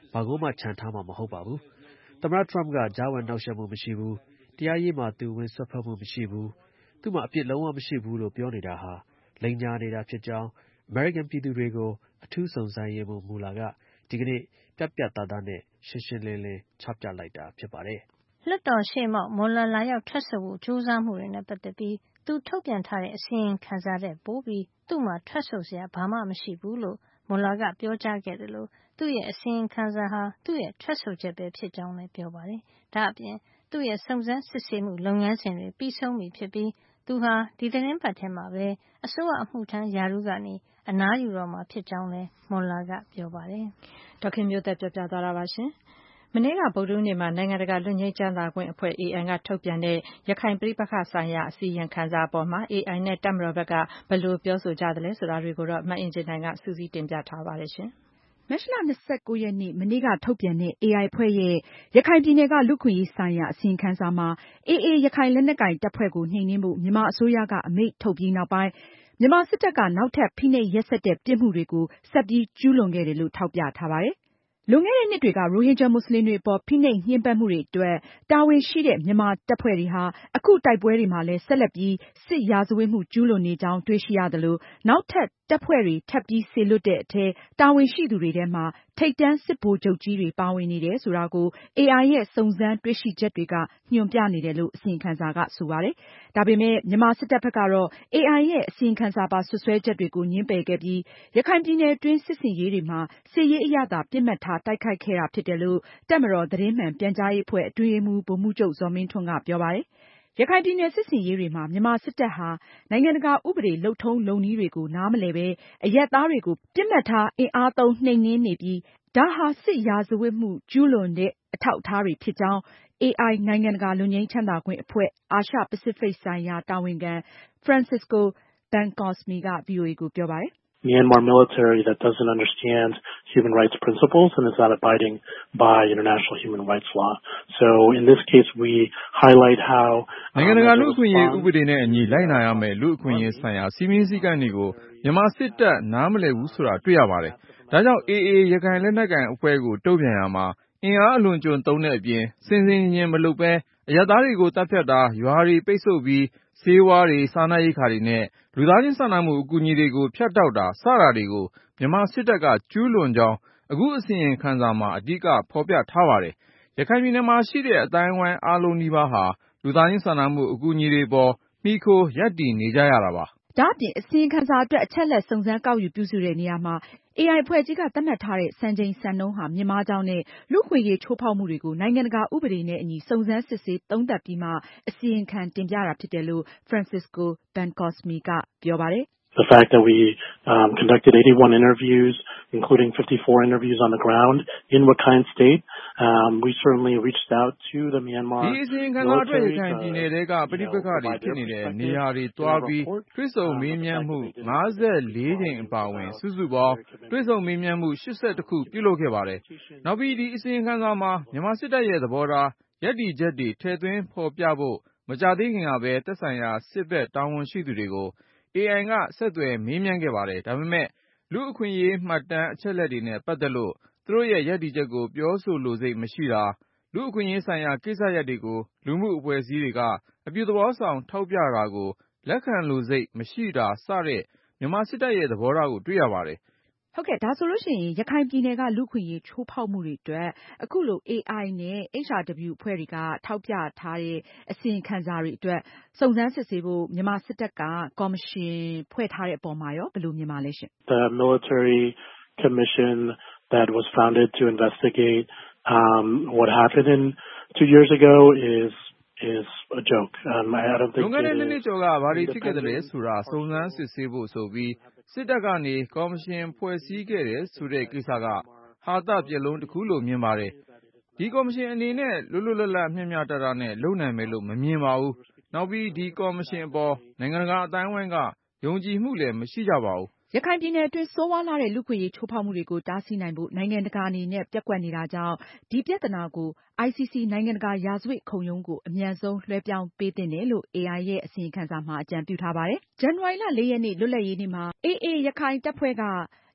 ဘာကိုမှချန်ထားမှာမဟုတ်ပါဘူး။သမ္မတ Trump ကကြားဝင်နှောက်ယှက်မှုမရှိဘူး။တရားရေးမှာသူဝင်စွက်ဖက်မှုမရှိဘူး။သူ့မှာအပြစ်လုံးဝမရှိဘူးလို့ပြောနေတာဟာလိမ်ညာနေတာဖြစ်ကြောင်းအမေရိကန်ပြည်သူတွေကိုအထူးစုံစမ်းရေးမှူး Mueller ကဒီကနေ့ပြတ်ပြတ်သားသားနဲ့ရှင်းရှင်းလင်းလင်းချပြလိုက်တာဖြစ်ပါတယ်။လွှတ်တော်ရှေ့မှောက် Mueller လာရောက်ထွက်ဆိုဖို့ကြိုးစားမှုတွေနဲ့ပတ်သက်ပြီးသူထုတ်ပြန်ထားတဲ့အစီရင်ခံစာတဲ့ပိုပြီးသူ့မှာထွက်ဆိုစရာဘာမှမရှိဘူးလို့ Mueller ကပြောကြားခဲ့တယ်လို့သူ့ရဲ့အစီရင်ခံစာဟာသူ့ရဲ့ထွက်ဆိုချက်ပဲဖြစ်ကြောင်းလည်းပြောပါတယ်။ဒါ့အပြင်သူ့ရဲ့စုံစမ်းစစ်ဆေးမှုလုပ်ငန်းစဉ်တွေပြီးဆုံးပြီဖြစ်ပြီးသူဟာဒီသီတင်းပတ်ထဲမှာပဲအစိုးရအမှုထမ်းရာထူးကနေအနားယူတော့မှာဖြစ်ကြောင်းလည်း Mueller ကပြောပါတယ်။ဒေါခင်မျိုးသက်ပြောပြသွားတာပါရှင်။မနေ့ကဗုဒ္ဓဟူးနေ့မှာနိုင်ငံတကာလွတ်ငြိမ်းချမ်းသာခွင့်အဖွဲ့ A I ကထုတ်ပြန်တဲ့ရခိုင်ပဋိပက္ခဆိုင်ရာအစီရင်ခံစာအပေါ်မှာ A I နဲ့တပ်မတော်ဘက်ကဘယ်လိုပြောဆိုကြသလဲဆိုတာတွေကိုတော့မအင်ကြင်းနိုင်ကစူးစီးတင်ပြထားပါတယ်ရှင်။မတ်လ ၂၉ ရက်နေ့မနေ့ကထုတ်ပြန်တဲ့ A I အဖွဲ့ရဲ့ရခိုင်ပြည်နယ်ကလူ့အခွင့်အရေးဆိုင်ရာအစီရင်ခံစာမှာ A A ရခိုင်လက်နက်ကိုင်တပ်ဖွဲ့ကိုနှိမ်နင်းဖို့မြန်မာအစိုးရကအမိန့်ထုတ်ပြီးနောက်ပိုင်းမြန်မာစစ်တပ်ကနောက်ထပ်ဖိနှိပ်ရက်စက်တဲ့ပြစ်မှုတွေကိုဆက်ပြီးကျူးလွန်ခဲ့တယ်လို့ထောက်ပြထားပါတယ်။ လွန်ခဲ့တဲ့နှစ်တွေကရိုဟင်ဂျာမွတ်စလင်တွေအပေါ်ဖိနှိပ်ညှဉ်းပန်းမှုတွေအတွက်တာဝန်ရှိတဲ့မြန်မာတပ်ဖွဲ့တွေဟာအခုတိုက်ပွဲတွေမှာလည်းဆက်လက်ပြီးစစ်ရာဇဝတ်မှုကျူးလွန်နေကြောင်းတွေ့ရှိရသလိုနောက်ထပ်တပ်ဖွဲ့တွေထပ်ပြီးစေလွှတ်တဲ့အထဲတာဝန်ရှိသူတွေထဲမှာထိပ်တန်းစစ်ဗိုလ်ချုပ်ကြီးတွေပါဝင်နေတယ်ဆိုတာကို A I ရဲ့စုံစမ်းတွေ့ရှိချက်တွေကညွှန်ပြနေတယ်လို့အစီရင်ခံစာကဆိုပါတယ်။ဒါပေမဲ့မြန်မာစစ်တပ်ဘက်ကတော့ A I ရဲ့အစီရင်ခံစာပါစွပ်စွဲချက်တွေကိုငြင်းပယ်ခဲ့ပြီးရခိုင်ပြည်နယ်အတွင်းစစ်ဆင်ရေးတွေမှာစစ်ရေးအရသာပစ်မှတ်ထားတိုက်ခိုက်ခဲ့တာဖြစ်တယ်လို့တပ်မတော်သတင်းမှန်ပြန်ကြားရေးအဖွဲ့အတွင်းရေးမှူးဗိုလ်မှူးချုပ်ဇော်မင်းထွန်းကပြောပါတယ်။ရခိုင်ပြည်နယ်စစ်ဆင်ရေးတွေမှာမြန်မာစစ်တပ်ဟာနိုင်ငံတကာဥပဒေလုပ်ထုံးလုပ်နည်းတွေကိုနားမလည်ပဲအရပ်သားတွေကိုပစ်မှတ်ထားအင်အားသုံးနှိမ်နင်းနေပြီးဒါဟာစစ်ရာဇဝတ်မှုကျူးလွန်တဲ့အထောက်အထားတွေဖြစ်ကြောင်း A I နိုင်ငံတကာလွတ်ငြိမ်းချမ်းသာခွင့်အဖွဲ့အာရှပစိဖိတ်ဆိုင်ရာတာဝန်ခံ Francisco Bencosme က ဗွီအိုအေကိုပြောပါတယ်။ Myanmar military that doesn't understand human rights principles and is not abiding by international human rights law. So in this case we highlight how နိုင်ငံတကာလူ့အခွင့်အရေးဥပဒေနဲ့အညီလိုက်နာရမယ့်လူ့အခွင့်အရေးဆိုင်ရာစီမင်းစည်းကမ်းတွေကိုမြန်မာစစ်တပ်နားမလည်ဘူးဆိုတာတွေ့ရပါတယ်။ဒါကြောင့် A A ရခိုင်လက်နက်ကိုင်အဖွဲ့ကိုတုံ့ပြန်ရမှာအင်အားအလွန်ကျွံသုံးတဲ့အပြင်စင်စင်ញင်မလုပ်ပဲအရပ်သားတွေကိုတပ်ဖြတ်တာရွာတွေပိတ်ဆို့ပြီးဆေးဝါးတွေစားနပ်ရိက္ခာတွေနဲ့လူသားချင်းစာနာမှုအကူအညီတွေကိုဖြတ်တောက်တာစတာတွေကိုမြန်မာစစ်တပ်ကကျူးလွန်ကြောင်းအခုအစီရင်ခံစာမှာအဓိကဖော်ပြထားပါတယ်။ရခိုင်ပြည်နယ်မှာရှိတဲ့အတိုင်းအဝိုင်းအားလုံးနီးပါးဟာလူသားချင်းစာနာမှုအကူအညီတွေပေါ်မှီခိုရပ်တည်နေကြရတာပါ။ဒါ့အပြင်အစီရင်ခံစာအတွက်အချက်အလက်စုံစမ်းကောက်ယူပြုစုတဲ့နေရာမှာ A I အဖွဲ့ကြီးကသတ်မှတ်ထားတဲ့စံချိန်စံနှုန်းဟာမြင့်မားကြောင်းနဲ့လူ့အခွင့်အရေးချိုးဖောက်မှုတွေကိုနိုင်ငံတကာဥပဒေနဲ့အညီစုံစမ်းစစ်ဆေးသုံးသပ်ပြီးမှအစီရင်ခံတင်ပြတာဖြစ်တယ်လို့ Francisco Bencosme ကပြောပါတယ်။ The fact that we um, conducted eighty-one interviews, including fifty-four interviews on the ground in Rakhine State, um, we certainly reached out to the Myanmar military. ဒီအစီရင်ခံစာအတွက်ရခိုင်ပြည်နယ်ထဲကပဋိပက္ခတွေဖြစ်နေတဲ့နေရာတွေတွားပြီးတွေ့ဆုံမေးမြန်းမှုငါးဆယ်လေးကြိမ်အပါအဝင်စုစုပေါင်းတွေ့ဆုံမေးမြန်းမှုရှစ်ဆယ့်တစ်ခုပြုလုပ်ခဲ့ပါတယ်။နောက်ပြီးဒီအစီရင်ခံစာမှာမြန်မာစစ်တပ်ရဲ့သဘောထားရပ်တည်ချက်တွေထည့်သွင်းဖော်ပြဖို့မကြာသေးခင်ကပဲသက်ဆိုင်ရာစစ်ဘက်တာဝန်ရှိသူတွေကိုA I ကဆက်သွယ်မေးမြန်းခဲ့ပါတယ်။ဒါပေမဲ့လူ့အခွင့်အရေးမှတ်တမ်းအချက်လက်တွေနဲ့ပတ်သက်လို့သူတို့ရဲ့ရပ်တည်ချက်ကိုပြောဆိုလိုစိတ်မရှိတာလူ့အခွင့်အရေးဆိုင်ရာကိစ္စရပ်တွေကိုလူမှုအဖွဲ့အစည်းတွေကအပြုသဘောဆောင်ထောက်ပြတာကိုလက်ခံလိုစိတ်မရှိတာစတဲ့မြန်မာစစ်တပ်ရဲ့သဘောထားကိုတွေ့ရပါတယ်။ဟုတ်ကဲ့ဒါဆိုလို့ရှိရင်ရခိုင်ပြည်နယ်ကလူ့အခွင့်အရေးချိုးဖောက်မှုတွေအတွက်အခုလို A I နဲ့ H R W အဖွဲ့တွေကထောက်ပြထားတဲ့အစီရင်ခံစာတွေအတွက်စုံစမ်းစစ်ဆေးဖို့မြန်မာစစ်တပ်ကကော်မရှင်ဖွဲ့ထားတဲ့အပေါ်မှာရောဘယ်လိုမြင်ပါလဲရှင် The military commission that was founded to investigate um, what happened in two years ago is is a joke. Um, I don't think လွန်ခဲ့တဲ့နှစ်နှစ်ကျော်ကဘာတွေဖြစ်ခဲ့တယ်လဲဆိုတာစုံစမ်းစစ်ဆေးဖို့ဆိုပြီးစစ်တပ်ကနေကော်မရှင်ဖွဲ့စည်းခဲ့တယ်ဆိုတဲ့ကိစ္စကဟာသပြက်လုံးတစ်ခုလို့မြင်ပါတယ်။ဒီကော်မရှင်အနေနဲ့လွတ်လွတ်လပ်လပ်မျှမျှတတနဲ့လုပ်နိုင်မယ်လို့မမြင်ပါဘူး။နောက်ပြီးဒီကော်မရှင်အပေါ်နိုင်ငံတကာအတိုင်းအဝိုင်းကယုံကြည်မှုလည်းမရှိကြပါဘူး။ရခိုင်ပြည်နယ်အတွင်းဆိုးဝါးလှတဲ့လူ့အခွင့်အရေးချိုးဖောက်မှုတွေကိုတားဆီးနိုင်ဖို့နိုင်ငံတကာအနေနဲ့ပျက်ကွက်နေတာကြောင့်ဒီပြဿနာကို I C C နိုင်ငံတကာရာဇဝတ်ခုံရုံးကိုအမြန်ဆုံးလွှဲပြောင်းပေးသင့်တယ်လို့ A I ရဲ့အစီရင်ခံစာမှာအကြံပြုထားပါတယ်။ဇန်နဝါရီလ လေးရက်နေ့လွတ်လပ်ရေးနေ့မှာ A A ရခိုင်တပ်ဖွဲ့က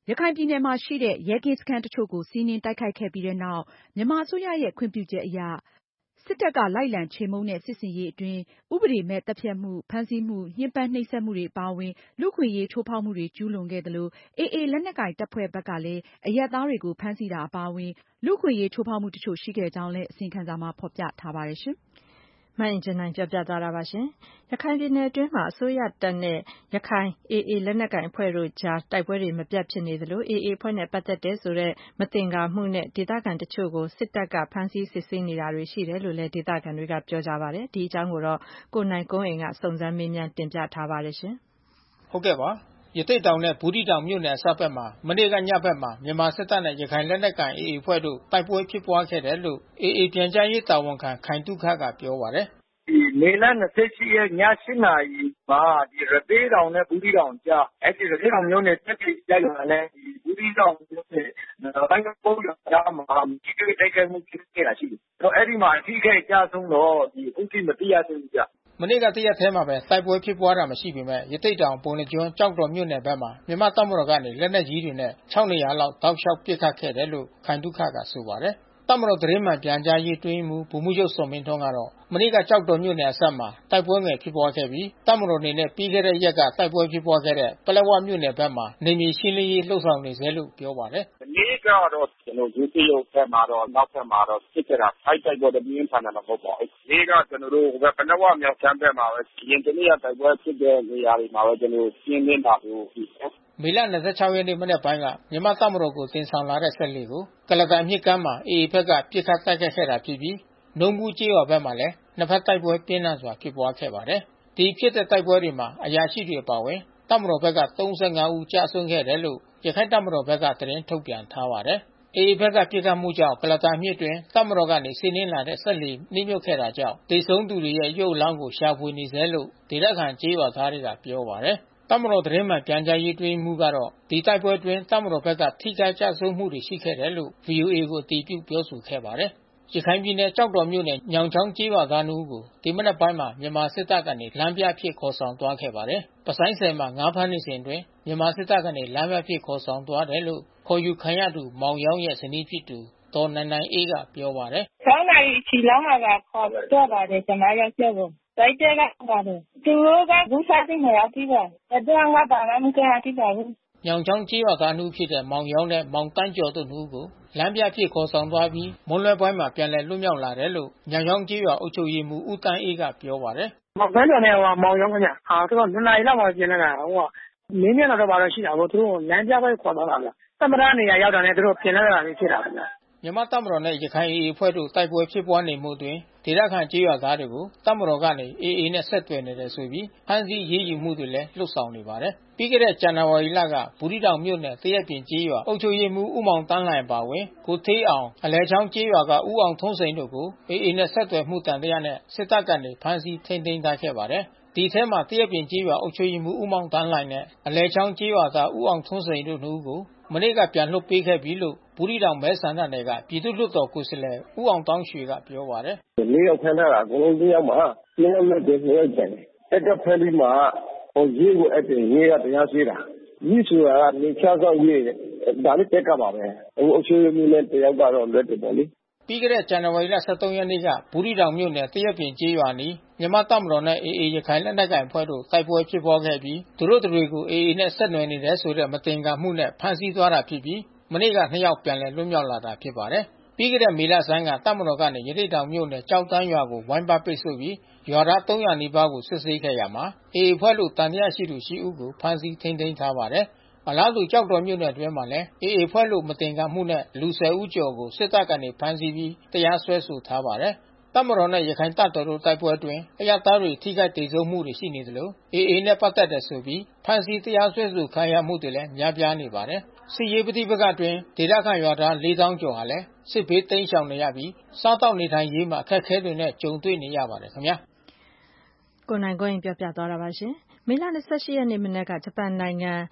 ရခိုင်ပြည်နယ်မှာရှိတဲ့ရဲကင်းစခန်းတချို့ကိုစီးနင်းတိုက်ခိုက်ခဲ့ပြီးတဲ့နောက်မြန်မာအစိုးရရဲ့ခွင့်ပြုချက်အရစစ်တပ်ကလိုက်လံချေမှုန်းတဲ့စစ်ဆင်ရေးအတွင်းဥပဒေမဲ့တပ်ဖြတ်မှုဖမ်းဆီးမှုညှဉ်းပန်းနှိပ်စက်မှုတွေအပါအဝင်လူ့အခွင့်အရေးချိုးဖောက်မှုတွေကျူးလွန်ခဲ့သလို အေအေ လက်နက်ကိုင်တပ်ဖွဲ့ဘက်ကလည်းအရပ်သားတွေကိုဖမ်းဆီးတာအပါအဝင်လူ့အခွင့်အရေးချိုးဖောက်မှုတချို့ရှိခဲ့ကြောင်းလည်းအစီရင်ခံစာမှာဖေါ်ပြထားပါတယ်ရှင်။မအင်ကြင်းနိုင်ပြောပြသွားတာပါရှင်။ရခိုင်ပြည်နယ်အတွင်းမှာအစိုးရတပ်နဲ့ရခိုင် အေအေ လက်နက်ကိုင်အဖွဲ့တို့ကြားတိုက်ပွဲတွေမပြတ်ဖြစ်နေသလို အေအေ အဖွဲ့နဲ့ပတ်သက်တယ်ဆိုတဲ့မသင်္ကာမှုနဲ့ဒေသခံတချို့ကိုစစ်တပ်ကဖမ်းဆီးစစ်ဆေးနေတာတွေရှိတယ်လို့လည်းဒေသခံတွေကပြောကြပါတယ်။ဒီအကြောင်းကိုတော့ကိုနိုင်ကွန်းအိမ်ကစုံစမ်းမေးမြန်းတင်ပြထားပါတယ်ရှင်။ဟုတ်ကဲ့ပါ။ရသေ့တောင်နဲ့ဘူးသီးတောင်မြို့နယ်အစပ်ဘက်မှာမနေ့ကညဘက်မှာမြန်မာစစ်တပ်နဲ့ရခိုင်လက်နက်ကိုင် အေအေ အဖွဲ့တို့တိုက်ပွဲဖြစ်ပွားခဲ့တယ်လို့ အေအေ ပြန်ကြားရေးတာဝန်ခံခိုင်သုခကပြောပါတယ်။မေလ ရက် ည နာရီမှာဒီရသေ့တောင်နဲ့ဘူးသီးတောင်ကြားအဲဒီရသေ့တောင်မြို့နယ်တက်ကြိတိုက်ရွာနဲ့ဘူးသီးတောင်မြို့နယ်ဘိုင်းကုန်းရွာကြားမှာဒီကိတိုက်ခိုက်မှုဖြစ်ခဲ့တာရှိတယ်။တော့အဲဒီမှာအထိခိုက်ကြဆုံးတော့ဒီအခုထိမသိရသေးဘူးဗျ။မနေ့ကတရက်ထဲမှာပဲတိုက်ပွဲဖြစ်ပွားတာမရှိပေမဲ့ရသေ့တောင်ပုဏ္ဏားကျွန်းကြောက်တော်မြို့နယ်ဘက်မှာမြန်မာတပ်မတော်ကနေလက်နက်ကြီးတွေနဲ့ခြောက်နေရာလောက်တောက်လျှောက်ပစ်ခတ်ခဲ့တယ်လို့ခိုင်သုခကဆိုပါတယ်။တပ်မတော်သတင်းမှန်ပြန်ကြားရေးအတွင်းမှူးဗိုလ်မှူးချုပ်ဇော်မင်းထွန်းကတော့မနေ့ကကြောက်တော်မြို့နယ်အစပ်မှာတိုက်ပွဲငယ်ဖြစ်ပွားခဲ့ပြီးတပ်မတော်အနေနဲ့ပြီးခဲ့တဲ့ရက်ကတိုက်ပွဲဖြစ်ပွားခဲ့တဲ့ပလက်ဝမြို့နယ်ဘက်မှာနေမြေရှင်းလင်းရေးလှုပ်ဆောင်နေစေလို့ပြောပါတယ်။မနေ့ကတော့ကျွန်တော်ရေးသေးရုံဘက်မှာတော့နောက်ဘက်မှာတော့ဖြစ်ကြတာထိုက်တိုက်ပွဲတပြင်းထန်တာမဟုတ်ပါဘူး။နေ့ကကျွန်တော်တို့ဟိုဘက်ပလက်ဝမြောက်ချမ်းဘက်မှာပဲရင်တနေ့ကတိုက်ပွဲဖြစ်တဲ့နေရာတွေမှာပဲကျွန်တော်ရှင်းလင်းတာလို့ရှိတယ်။မေလ ရက်နေ့မနက်ပိုင်းကမြန်မာတပ်မတော်ကိုတင်ဆောင်လာတဲ့စက်လှေကိုကလတန်မြစ်ကမ်းမှာအေအေဘက်ကပစ်ခတ်တိုက်ခိုက်ခဲ့တာဖြစ်ပြီးနှုံးဘူးကျေးရွာဘက်မှာလည်းနှစ်ဖက်တိုက်ပွဲပြင်းထန်စွာဖြစ်ပွားခဲ့ပါတယ်။ဒီဖြစ်တဲ့တိုက်ပွဲတွေမှာအရာရှိတွေအပါအဝင်တပ်မတော်ဘက်ကသုံးဆယ့်ငါးဦးကျဆုံးခဲ့တယ်လို့ရခိုင်တပ်မတော်ဘက်ကသတင်းထုတ်ပြန်ထားပါတယ်။အေအေဘက်ကပစ်ခတ်မှုကြောင့်ကလတန်မြစ်တွင်တပ်မတော်ကနေစီးနင်းလာတဲ့စက်လှေနှိမ့်မြုပ်ခဲ့တာကြောင့်သေဆုံးသူတွေရဲ့ရုပ်အလောင်းကိုရှာဖွေနေဆဲလို့ဒေသခံကျေးရွာသားတွေကပြောပါတယ်။တပ်မတော်သတင်းမှန်ပြန်ကြားရေးအတွင်းမှူးကတော့ဒီတိုက်ပွဲအတွင်းတပ်မတော်ဘက်ကထိခိုက်ကျဆုံးမှုတွေရှိခဲ့တယ်လို့ ဗွီအိုအေ ကိုအတည်ပြုပြောဆိုခဲ့ပါတယ်။ရခိုင်ပြည်နယ်ကြောက်တော်မြို့နယ်ညောင်ချောင်းကျေးရွာသားနှစ်ဦးကိုဒီမနက်ပိုင်းမှာမြန်မာစစ်တပ်ကနေလမ်းပြအဖြစ်ခေါ်ဆောင်သွားခဲ့ပါတယ်။ပစိုင်းဆယ်မှာငါးဖမ်းနေစဉ်အတွင်းမြန်မာစစ်တပ်ကနေလမ်းပြအဖြစ်ခေါ်ဆောင်သွားတယ်လို့ခေါ်ယူခံရသူမောင်ရောင်းရဲ့ဇနီးဖြစ်သူဒေါ်နန်းနိုင်အေးကပြောပါတယ်။၆နာရီအချိန်လောက်မှာကခေါ်တော့ပါတယ်ကျွန်မရောက်ချက်ကိုတိုက်တဲ့ကပါတယ်သူတို့ကဘူးစားတင်နေရပြီပါတော့ငါဘာမှမကြားရပါဘူးညောင်ချောင်းကျေးရွာသားနှစ်ဦးဖြစ်တဲ့မောင်ရောင်းနဲ့မောင်တန်းကျော်တို့နှစ်ဦးကိုလမ်းပြဖြစ်ခေါ်ဆောင်သွားပြီးမွန်းလွဲပိုင်းမှာပြန်လည်လွတ်မြောက်လာတယ်လို့ညောင်ချောင်းကျေးရွာအုပ်ချုပ်ရေးမှူးဦးတန်းအေးကပြောပါတယ်။မောင်တန်းကျော်နဲ့ဟိုမောင်ရောင်းခင်ဗျ။ဟာသူကနှစ်နာရီလောက်မှပြန်လာတာဟိုကမင်းမြန်တော့ဘာလို့ရှိတာကိုသူတို့လမ်းပြပဲခေါ်သွားတာဗျ။သမရနေရာရောက်တာနဲ့သူတို့ပြန်လာတာဖြစ်တာဗျ။မြန်မာတပ်မတော်နဲ့ရခိုင်အေအေအဖွဲ့တို့တိုက်ပွဲဖြစ်ပွားနေမှုအတွင်းဒေသခံကျေးရွာသားတွေကိုတပ်မတော်ကနေအေအေနဲ့ဆက်သွယ်နေတယ်ဆိုပြီးဖမ်းဆီးရေးယူမှုတွေလည်းလှုပ်ဆောင်နေပါတယ်။ပြီးခဲ့တဲ့ဇန်နဝါရီလကဘူးသီးတောင်မြို့နယ်တရက်ပြင်ကျေးရွာအုပ်ချုပ်ရေးမှူးဦးမောင်တန်းလှိုင်ပါဝင်ကိုသေးအောင်အလဲချောင်းကျေးရွာကဦးအောင်ထုံးစိန်တို့ကိုအေအေနဲ့ဆက်သွယ်မှုတန်တရားနဲ့စစ်တပ်ကနေဖမ်းဆီးထိန်းသိမ်းထားခဲ့ပါတယ်။ဒီထဲမှာတရက်ပြင်ကျေးရွာအုပ်ချုပ်ရေးမှူးဦးမောင်တန်းလှိုင်နဲ့အလဲချောင်းကျေးရွာသားဦးအောင်ထုံးစိန်တို့နှစ်ဦးကိုမနေ့ကပြန်လွှတ်ပေးခဲ့ပြီလို့ဘူးသီးတောင်မဲဆန္ဒနယ်ကပြည်သူ့လွှတ်တော်ကိုယ်စားလှယ်ဦးအောင်တောင်းရွှေကပြောပါတယ်။လေးယောက်ဖမ်းထားတာအကုန်လုံးလေးယောက်မှာလေးယောက်နဲ့တည်းနှစ်ယောက်ကျန်တယ်။အဲ့တော့ဖမ်းပြီးမှဟိုရေးကိုအဲ့တည်းရေးကတရားစွဲတာ။ရေးဆိုတာကနေချဆောက်ရေးဒါလေးတက်ကပါပဲ။ဟိုအချိုးမျိုးနဲ့တယောက်ကတော့လွတ်တယ်ပေါ့လေ။ပြီးခဲ့တဲ့ဇန်နဝါရီလ ရက်နေ့ကဘူးသီးတောင်မြို့နယ်တရက်ပြင်ကျေးရွာနီးမြန်မာတပ်မတော်နဲ့အေအေရခိုင်လက်နက်ကိုင်အဖွဲ့တို့တိုက်ပွဲဖြစ်ပွားခဲ့ပြီးသူတို့တွေကိုအေအေနဲ့ဆက်နွယ်နေတယ်ဆိုတဲ့မသင်္ကာမှုနဲ့ဖမ်းဆီးသွားတာဖြစ်ပြီးမနေ့ကနှစ်ယောက်ပြန်လည်လွတ်မြောက်လာတာဖြစ်ပါတယ်။ပြီးခဲ့တဲ့မေလဆန်းကတပ်မတော်ကနေရသေ့တောင်မြို့နယ်ကြောက်တန်းရွာကိုဝိုင်းပတ်ပိတ်ဆို့ပြီးရွာသားသုံးရာနီးပါးကိုစစ်ဆေးခဲ့ရမှာအေအေအဖွဲ့လို့တန်တရားရှိသူရှိဦးကိုဖမ်းဆီးထိန်းသိမ်းထားပါတယ်။အလားတူကြောက်တော်မြို့နယ်အတွင်းမှာလည်းအေအေအဖွဲ့လို့မသင်္ကာမှုနဲ့လူဆယ်ဦးကျော်ကိုစစ်တပ်ကနေဖမ်းဆီးပြီးတရားစွဲဆိုထားပါတယ်။တပ်မတော်နဲ့ရခိုင်တပ်တော်တို့တိုက်ပွဲအတွင်းအရပ်သားတွေထိခိုက်ဒေဆုံးမှုတွေရှိနေသလိုအေအေနဲ့ပတ်သက်တယ်ဆိုပြီးဖမ်းဆီးတရားစွဲဆိုခံရမှုတွေလည်းများပြားနေပါတယ်။စစ်ရေးပဋိပက္ခအတွင်းဒေသခံရွာသားလေးသောင်းကျော်ဟာလည်းစစ်ဘေးတိမ်းရှောင်နေရပြီးစားတောက်နေထိုင်ရေးမှာအခက်အခဲတွေနဲ့ကြုံတွေ့နေရပါတယ်ခင်ဗျာ။ကိုနိုင်ကွန်းပြောပြသွားတာပါရှင်။မေလ ရက်နေ့မနက်ကဂျပန်နိုင်ငံ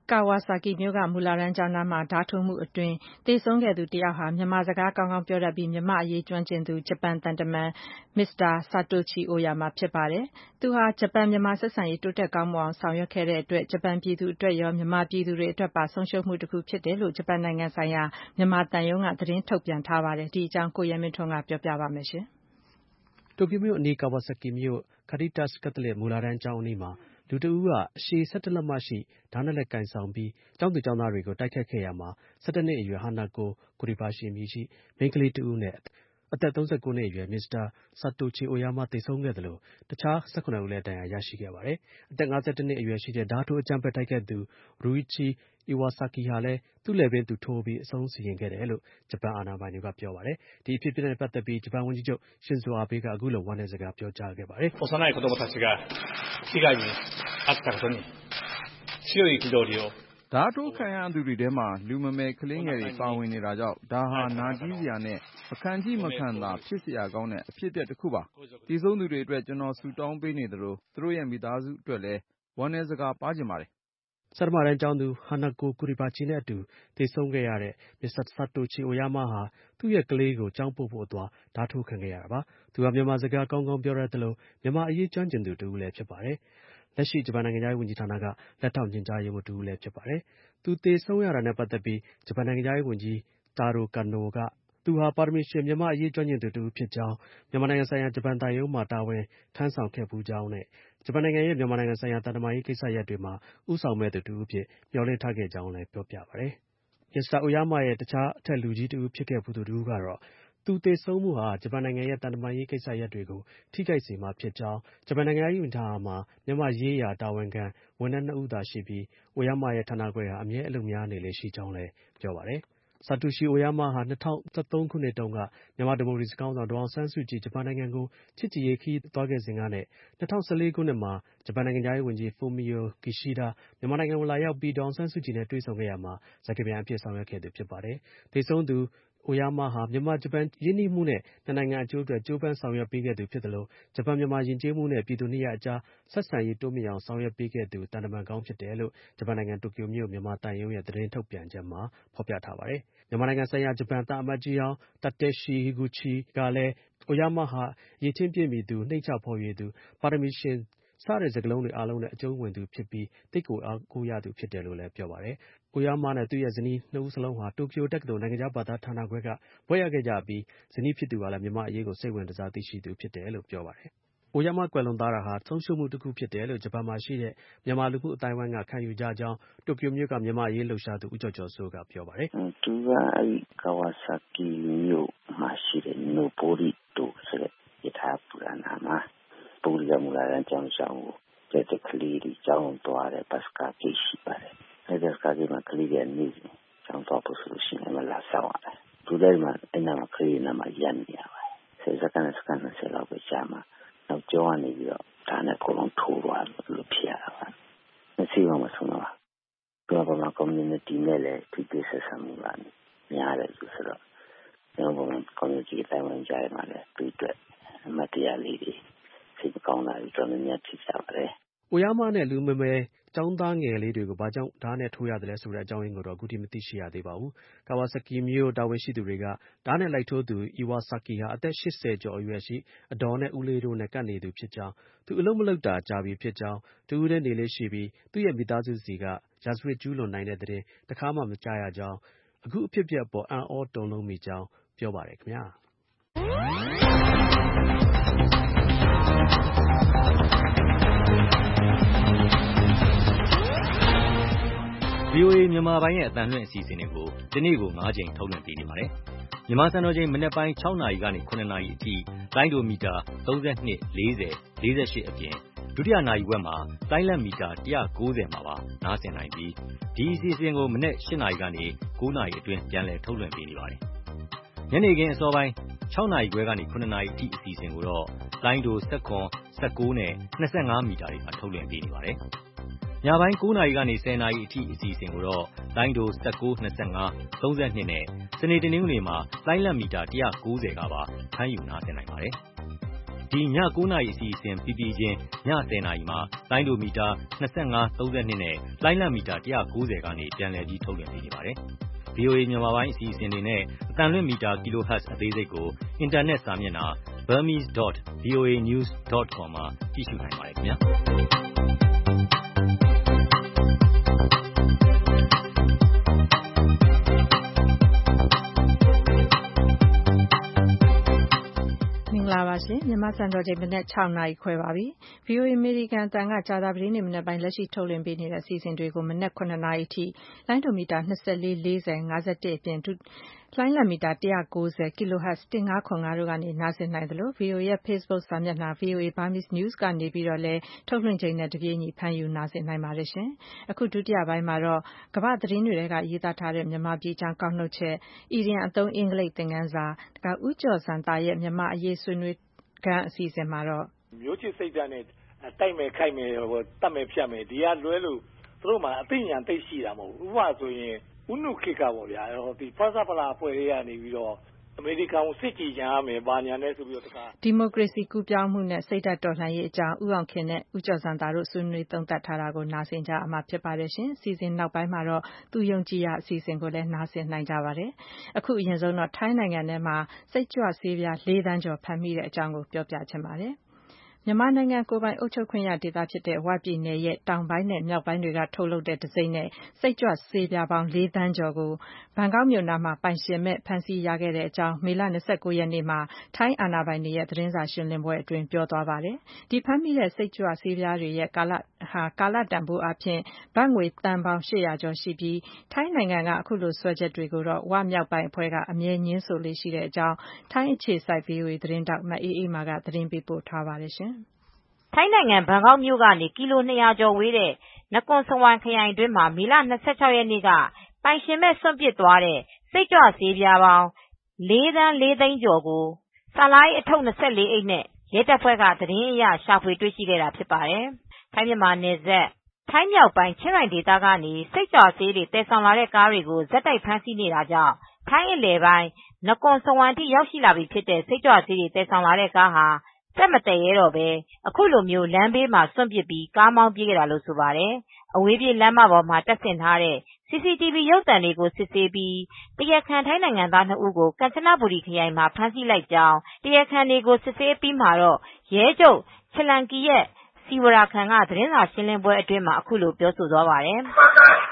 ကာဝါဆာကီမြို့ကမူလတန်းကျောင်းသားမှာဓားထိုးမှုအတွင်းသေဆုံးခဲ့သူတယောက်ဟာမြန်မာစကားကောင်းကောင်းပြောတတ်ပြီးမြန်မာအရေးကျွမ်းကျင်သူဂျပန်သံတမန်မစ္စတာဆာတိုချီအိုယာမာဖြစ်ပါတယ်။သူဟာဂျပန်မြန်မာဆက်ဆံရေးတိုးတက်ကောင်းမွန်အောင်ဆောင်ရွက်ခဲ့တဲ့အတွက်ဂျပန်ပြည်သူအတွက်ရောမြန်မာပြည်သူတွေအတွက်ပါဆုံးရှုံးမှုတစ်ခုဖြစ်တယ်လို့ဂျပန်နိုင်ငံဆိုင်ရာမြန်မာသံရုံးကသတင်းထုတ်ပြန်ထားပါတယ်။ဒီအကြောင်းကိုရဲမင်းထွန်းကပြောပြပါမယ်ရှင်။တိုကျိုမြို့အနီးကာဝါဆာကီမြို့ကာရီတက်စ်ကက်သလစ်မူလတန်းကျောင်းအနီးမှာလူတဦးကအရှည်ဆယ့်တစ်လက်မရှိဓားနဲ့လက်ကင်ဆောင်ပြီးကျောင်းသူကျောင်းသားတွေကိုတိုက်ခိုက်ခဲ့ရာမှာဆယ့်တစ်နှစ်အရွယ်ဟာနာကိုကူရီဘာရှီအမည်ရှိမိန်းကလေးတဦးနဲ့အသက်သုံးဆယ့်ကိုးနှစ်အရွယ်မစ္စတာဆာတိုချီအိုယာမာသေဆုံးခဲ့သလိုတခြားဆယ့်ခုနစ်ဦးလည်းဒဏ်ရာရရှိခဲ့ပါတယ်။အသက်ငါးဆယ့်တစ်နှစ်အရွယ်ရှိတဲ့ဓားထိုးအကြမ်းဖက်တိုက်ခိုက်သူရူအီချီအီဝါဆာကီဟာလည်းသူ့လည်ပင်းသူထိုးပြီးအဆုံးစီရင်ခဲ့တယ်လို့ဂျပန်အာဏာပိုင်တွေကပြောပါတယ်။ဒီအဖြစ်အပျက်နဲ့ပတ်သက်ပြီးဂျပန်ဝန်ကြီးချုပ်ရှင်ဇိုအာဘေးကအခုလိုဝမ်းနည်းစကားပြောကြားခဲ့ပါတယ်။幼い子供たちが被害に遭ったことに強い憤りをဓားထိုးခံရသူတွေထဲမှာလူမမယ်ကလေးငယ်တွေပါဝင်နေတာကြောင့်ဒါဟာနာကျည်းစရာနဲ့မခံကြည့်မခံသာဖြစ်စရာကောင်းတဲ့အဖြစ်အပျက်တစ်ခုပါ။တည်ဆုံးသူတွေအတွက်ကျွန်တော်ဆုတောင်းပေးနေသလိုသူတို့ရဲ့မိသားစုအတွက်လည်းဝမ်းနည်းစကားပါးချင်ပါတယ်။ဆရာမတန်းကျောင်းသူဟာနာကိုကူရီဘာချီနဲ့အတူသေဆုံးခဲ့ရတဲ့မစ္စတာဆာတိုချီအိုယာမာဟာသူ့ရဲ့ကလေးကိုကျောင်းပို့ဖို့အသွားဓားထိုးခံခဲ့ရတာပါ။သူဟာမြန်မာစကားကောင်းကောင်းပြောတတ်သလိုမြန်မာအရေးကျွမ်းကျင်သူတစ်ဦးလည်းဖြစ်ပါတယ်။လက်ရှိဂျပန်နိုင်ငံခြားရေးဝန်ကြီးဌာနကလက်ထောက်ညွှန်ကြားရေးမှူးတစ်ဦးလည်းဖြစ်ပါတယ်။သူသေဆုံးရတာနဲ့ပတ်သက်ပြီးဂျပန်နိုင်ငံခြားရေးဝန်ကြီးတာရိုကာနိုကသူဟာပါရမီရှင်မြန်မာအရေးကျွမ်းကျင်သူတစ်ဦးဖြစ်ကြောင်းမြန်မာနိုင်ငံဆိုင်ရာဂျပန်သံရုံးမှာတာဝန်ထမ်းဆောင်ခဲ့ဖူးကြောင်းနဲ့ဂျပန်နိုင်ငံရဲ့မြန်မာနိုင်ငံဆိုင်ရာသံတမန်ရေးကိစ္စရပ်တွေမှာဦးဆောင်မဲ့သူတစ်ဦးအဖြစ်မျှော်လင့်ထားခဲ့ကြောင်းလည်းပြောပြပါတယ်။မစ္စတာအိုယာမာရဲ့တခြားအထက်လူကြီးတစ်ဦးဖြစ်ခဲ့ဖူးသူတစ်ဦးကတော့သူသေဆုံးမှုဟာဂျပန်နိုင်ငံရဲ့သံတမန်ရေးကိစ္စရပ်တွေကိုထိခိုက်စေမှာဖြစ်ကြောင်းဂျပန်နိုင်ငံရေးဝန်ကြီးဌာနမှာမြန်မာရေးရာတာဝန်ခံဝန်ထမ်းနှစ်ဦးသာရှိပြီးအိုယာမာရဲ့ဌာနခွဲဟာအမြဲအလုပ်များနေလေရှိကြောင်းလည်းပြောပါတယ်။ဆာတိုရှီအိုယာမာဟာ၂၀၁၃ခုနှစ်တုန်းကမြန်မာဒီမိုကရေစီခေါင်းဆောင်ဒေါ်အောင်ဆန်းစုကြည်ဂျပန်နိုင်ငံကိုချစ်ကြည်ရေးခရီးသွားခဲ့စဉ်ကနဲ့၂၀၁၄ခုနှစ်မှာဂျပန်နိုင်ငံခြားရေးဝန်ကြီးဖူမီယိုကီရှိဒါမြန်မာနိုင်ငံကိုလာရောက်ပြီးဒေါ်အောင်ဆန်းစုကြည်နဲ့တွေ့ဆုံခဲ့ရာမှာစကားပြန်အဖြစ်ဆောင်ရွက်ခဲ့သူဖြစ်ပါတယ်။သေဆုံးသူအိုယာမာဟာမြန်မာဂျပန်ရင်းနှီးမှုနဲ့နှစ်နိုင်ငံအကျိုးအတွက်ကြိုးပမ်းဆောင်ရွက်ပေးခဲ့သူဖြစ်သလိုဂျပန်မြန်မာယဉ်ကျေးမှုနဲ့ပြည်သူနှစ်ရပ်အကြားဆက်ဆံရေးတိုးမြင့်အောင်ဆောင်ရွက်ပေးခဲ့သူတန်တမန်ကောင်းဖြစ်တယ်လို့ဂျပန်နိုင်ငံတိုကျိုမြို့မြန်မာသံရုံးရဲ့သတင်းထုတ်ပြန်ချက်မှာဖော်ပြထားပါတယ်။မြန်မာနိုင်ငံဆိုင်ရာဂျပန်သံအမတ်ကြီးဟောင်းတာတေရှီဟီဂူချီကလည်းအိုယာမာဟာရည်ချင်းပြည့်မီသူနှိမ့်ချဖော်ရွေသူပါရမီရှင်စတဲ့စကားလုံးတွေအားလုံးနဲ့အကျုံးဝင်သူဖြစ်ပြီးသိကိုအားကိုးရသူဖြစ်တယ်လို့လည်းပြောပါတယ်။အိုယာမာနဲ့သူ့ရဲ့ဇနီးနှစ်ဦးစလုံးဟာတိုကျိုတက္ကသိုလ်နိုင်ငံခြားဘာသာဌာနခွဲကဘွဲ့ရခဲ့ကြပြီးဇနီးဖြစ်သူကလည်းမြန်မာအရေးကိုစိတ်ဝင်စားသိရှိသူဖြစ်တယ်လို့ပြောပါတယ်။အိုယာမာကွယ်လွန်သွားတာဟာဆုံးရှုံးမှုတစ်ခုဖြစ်တယ်လို့ဂျပန်မှာရှိတဲ့မြန်မာလူမှုအတိုင်းအဝိုင်းကခံယူကြကြောင်းတိုကျိုမြို့ကမြန်မာအရေးလှုပ်ရှားသူဦးကျော်ကျော်စိုးကပြောပါတယ်။သူကအဲဒီကာဝါဆာကီမြို့မှာရှိတဲ့နိုပိုရီတိုဆိုတဲ့ယထာပူရနာမှာပုရိသမူလာတန်းကျောင်းဆောင်ကိုတဲ့တကလေးကြီးကျောင်းသွားတဲ့ဘတ်စကားကိရှိပါတယ်။အဲဒီဘတ်စကားကိမှာကလေးတွေနေကျောင်းသွားဖို့ဆိုလို့ရှိရင်မလာဆောင်ရတယ်။သူလည်းမှအဲ့နာမှာကလေးနာမှာရန်နေရပါတယ်။ဆက်စကန်စကန်ဆယ်လောက်ပဲကြာမှာနောက်ကျောင်းကနေပြီးတော့ဒါနဲ့အကုန်လုံးထိုးသွားလို့ဖြစ်ရတာပါ။မရှိပါမဆုံးတော့သူကဘာမှ community နဲ့လည်းသူပြဆက်ဆံမှုပါများတယ်ဆိုတော့ကျွန်တော်က community တိုင်းဝင်ကြရမှာလေသူအတွက်အမတရားလေးတွေစိတ်ကောင်းတာတွေတော်တော်များဖြစ်ကြပါတယ်။အိုယာမာနဲ့လူမမယ်ကျောင်းသားငယ်လေးတွေကိုဘာကြောင့်ဓားနဲ့ထိုးရတယ်လဲဆိုတဲ့အကြောင်းရင်းကိုတော့အခုထိမသိရှိရသေးပါဘူး။ကာဝါဆာကီမြို့တာဝန်ရှိသူတွေကဓားနဲ့လိုက်ထိုးသူအီဝါဆာကီဟာအသက်ရှစ်ဆယ်ကျော်အရွယ်ရှိအဒေါ်နဲ့ဦးလေးတို့နဲ့ကပ်နေသူဖြစ်ကြောင်းသူအလုပ်မလုပ်တာကြာပြီဖြစ်ကြောင်းတဦးတည်းနေလေးရှိပြီးသူ့ရဲ့မိသားစုစီကရာဇဝတ်ကျူးလွန်နိုင်တဲ့တဲ့တခါမှမကြားရကြောင်းအခုအဖြစ်အပျက်အပေါ်အံ့ဩတုန်လှုပ်မိကြောင်းပြောပါတယ်ခင်ဗျာ။ဗွီအိုအေမြန်မာပိုင်းရဲ့အသံလွှင့်အစီအစဉ်တွေကိုဒီနေ့ကို၅ကြိမ်ထုတ်လွှင့်ပေးနေပါတယ်။မြန်မာစံတော်ချိန်မနက်ပိုင်း၆နာရီကနေ၇နာရီအထိလိုင်းဒိုမီတာသုံး၂၄၀၄၈အပြင်ဒုတိယနာရီဝက်မှာလိုင်းလက်မီတာ၁၉၀မှာပါနားဆင်နိုင်ပြီးဒီအစီအစဉ်ကိုမနက်၈နာရီကနေ၉နာရီအတွင်းပြန်လည်ထုတ်လွှင့်ပေးနေပါတယ်။ညနေခင်းအစောပိုင်း၆နာရီခွဲကနေ၇နာရီအထိအစီအစဉ်ကိုတော့လိုင်းဒို၁၇ ၁၉နဲ့၂၅မီတာတွေမှာထုတ်လွှင့်ပေးနေပါတယ်။ညပိုင်း၉နာရီကနေ၁၀နာရီအထိအစီအစဉ်ကိုတော့လိုင်းဒို၁၉ ၂၅ ၃၂နဲ့စနေတနင်္ဂနွေမှာလိုင်းလက်မီတာ၁၉၀ကပါဖမ်းယူနားဆင်နိုင်ပါတယ်။ဒီညကိုးနာရီအစီအစဉ်ပြီးပြီးချင်းညဆယ်နာရီမှာလိုင်းဒိုမီတာနှစ်ငါး သုံး၂နဲ့လိုင်းလံမီတာone ninetyကနေပြန်လည်ပြီးထုတ်လွှင့်ပေးနေပါတယ်။ ဗွီအိုအေ မြန်မာပိုင်းအစီအစဉ်တွေနဲ့အသံလွှင့်မီတာ kilohertz အသေးစိတ်ကိုအင်တာနက်စာမျက်နှာ burmese dot voa news dot com မှာကြည့်ရှုနိုင်ပါတယ်ခင်ဗျာ။လာပါရှင်မြန်မာစံတော်ချိန်မနက်၆နာရီခွဲပါပြီ ဗီအိုအေ အမေရိကန်အသံကကြာသပတေးနေ့မနက်ပိုင်းလက်ရှိထုတ်လွှင့်ပေးနေတဲ့အစီအစဉ်တွေကိုမနက်၇နာရီအထိလိုင်းဒိုမီတာ၂၄ ၄၀ ၅၁အပြင်လိုင်းလံမီတာone ninety ကီလိုဟတ်ဇ်one thousand five hundredတို့ကနေနားဆင်နိုင်သလို ဗွီအိုအေရဲ့ Facebook စာမျက်နှာ ဗွီအိုအေ Burmese News ကနေပြီးတော့လည်းထုတ်လွှင့်ချိန်နဲ့တပြေးညီဖမ်းယူနားဆင်နိုင်ပါတယ်ရှင်အခုဒုတိယပိုင်းမှာတော့ကမ္ဘာသတင်းတွေထဲကရေးသားထားတဲ့မြန်မာပြည်အကြောင်းကောက်နှုတ်ချက်အီဒီယံအသုံးအင်္ဂလိပ်သင်ခန်းစာတခါဦးကျော်စံတာရဲ့မြန်မာအရေးဆွေးနွေးကန်းအစီအစဉ်မှာတော့မျိုးချစ်စိတ်ဓာတ်နဲ့တိုက်မယ်ခိုက်မယ်တတ်မယ်ဖြတ်မယ်ဒီကလွဲလို့သူတို့မှာအသိဉာဏ်သိရှိတာမဟုတ်ဘူးဥပမာဆိုရင်ဥနုခေတ်ကပေါ့ဗျာဒီဖဆပလာအဖွဲ့တွေကနေပြီးတော့အမေရိကန်ကိုစစ်ကြည်ကြံရမယ်ဘာညာနဲ့ဆိုပြီးတော့တခါဒီမိုကရေစီကူးပြောင်းမှုနဲ့စိတ်ဓာတ်တော်လှန်ရေးအကြောင်းဦးအောင်ခင်နဲ့ဦးကျော်စံတာတို့ဆွေးနွေးသုံးသပ်ထားတာကိုနားဆင်ကြရမှာဖြစ်ပါတယ်ရှင်စီစဉ်နောက်ပိုင်းမှာတော့သူယုံကြည်ရအစီအစဉ်ကိုလည်းနားဆင်နိုင်ကြပါတယ်အခုအရင်ဆုံးတော့ထိုင်းနိုင်ငံထဲမှာစိတ်ကြွဆေးပြား၄သန်းကျော်ဖမ်းမိတဲ့အကြောင်းကိုပြောပြချင်ပါတယ်မြန်မာနိုင်ငံကိုယ်ပိုင်အုပ်ချုပ်ခွင့်ရဒေသဖြစ်တဲ့ဝပြည်နယ်ရဲ့တောင်ပိုင်းနဲ့မြောက်ပိုင်းတွေကထုတ်လုပ်တဲ့တစိမ့်နဲ့စိတ်ကြွဆေးပြားပေါင်း၄သန်းကျော်ကိုဘန်ကောက်မြို့နားမှာပိုင်ရှင်မဲ့ဖမ်းဆီးရခဲ့တဲ့အကြောင်းမေလ၂၉ရက်နေ့မှာထိုင်းအာဏာပိုင်တွေရဲ့သတင်းစာရှင်းလင်းပွဲအတွင်းပြောသွားပါတယ်။ဒီဖမ်းမိတဲ့စိတ်ကြွဆေးပြားတွေရဲ့ကာလဟာကာလတန်ဖိုးအဖြစ်ဘတ်ငွေတန်ပေါင်း၈၀၀ကျော်ရှိပြီးထိုင်းနိုင်ငံကအခုလိုစွဲချက်တွေကိုတော့ဝမြောက်ပိုင်းအဖွဲ့ကအမြဲငင်းဆိုလေရှိတဲ့အကြောင်းထိုင်းအခြေစိုက် ဗွီအိုအေ သတင်းထောက်မအေးအေးမာကသတင်းပေးပို့ထားပါတယ်ရှင်။ထိုင်းနိုင်ငံဘန်ကောက်မြို့ကနေကီလို၂၀၀ကျော်ဝေးတဲ့နကွန်စဝမ်ခရိုင်အတွင်းမှာမေလ၂၆ရက်နေ့ကပိုင်ရှင်မဲ့စွန့်ပစ်သွားတဲ့စိတ်ကြွဆေးပြားပေါင်း၄သန်း၄သိန်းကျော်ကိုဆာလာအထုပ်၂၄အိတ်နဲ့ရဲတပ်ဖွဲ့ကသတင်းအရရှာဖွေတွေ့ရှိခဲ့တာဖြစ်ပါတယ်။ထိုင်းမြန်မာနယ်စပ်ထိုင်းမြောက်ပိုင်းချင်းရိုင်ဒေသကနေစိတ်ကြွဆေးတွေတည်ဆောင်လာတဲ့ကားတွေကိုဇက်တိုက်ဖမ်းဆီးနေတာကြောင့်ထိုင်းအလယ်ပိုင်းနကွန်စဝမ်ထိရောက်ရှိလာပြီဖြစ်တဲ့စိတ်ကြွဆေးတွေတည်ဆောင်လာတဲ့ကားဟာစက်မတည့်ရဲတော့ပဲအခုလိုမျိုးလမ်းဘေးမှာစွန့်ပစ်ပြီးကားမောင်းပြေးကြတာလို့ဆိုပါတယ်။အဝေးပြေးလမ်းမပေါ်မှာတပ်ဆင်ထားတဲ့ စီစီတီဗီ ရုပ်သံတွေကိုစစ်ဆေးပြီးတရားခံထိုင်းနိုင်ငံသားနှစ်ဦးကိုကမ်ချနဘူရီခရိုင်မှာဖမ်းဆီးလိုက်ကြောင်းတရားခံတွေကိုစစ်ဆေးပြီးမှတော့ရဲချုပ်ချလန်ကီရဲ့စီဝရာခံကသတင်းစာရှင်းလင်းပွဲအတွင်းမှာအခုလိုပြောဆိုသွားပါတယ်။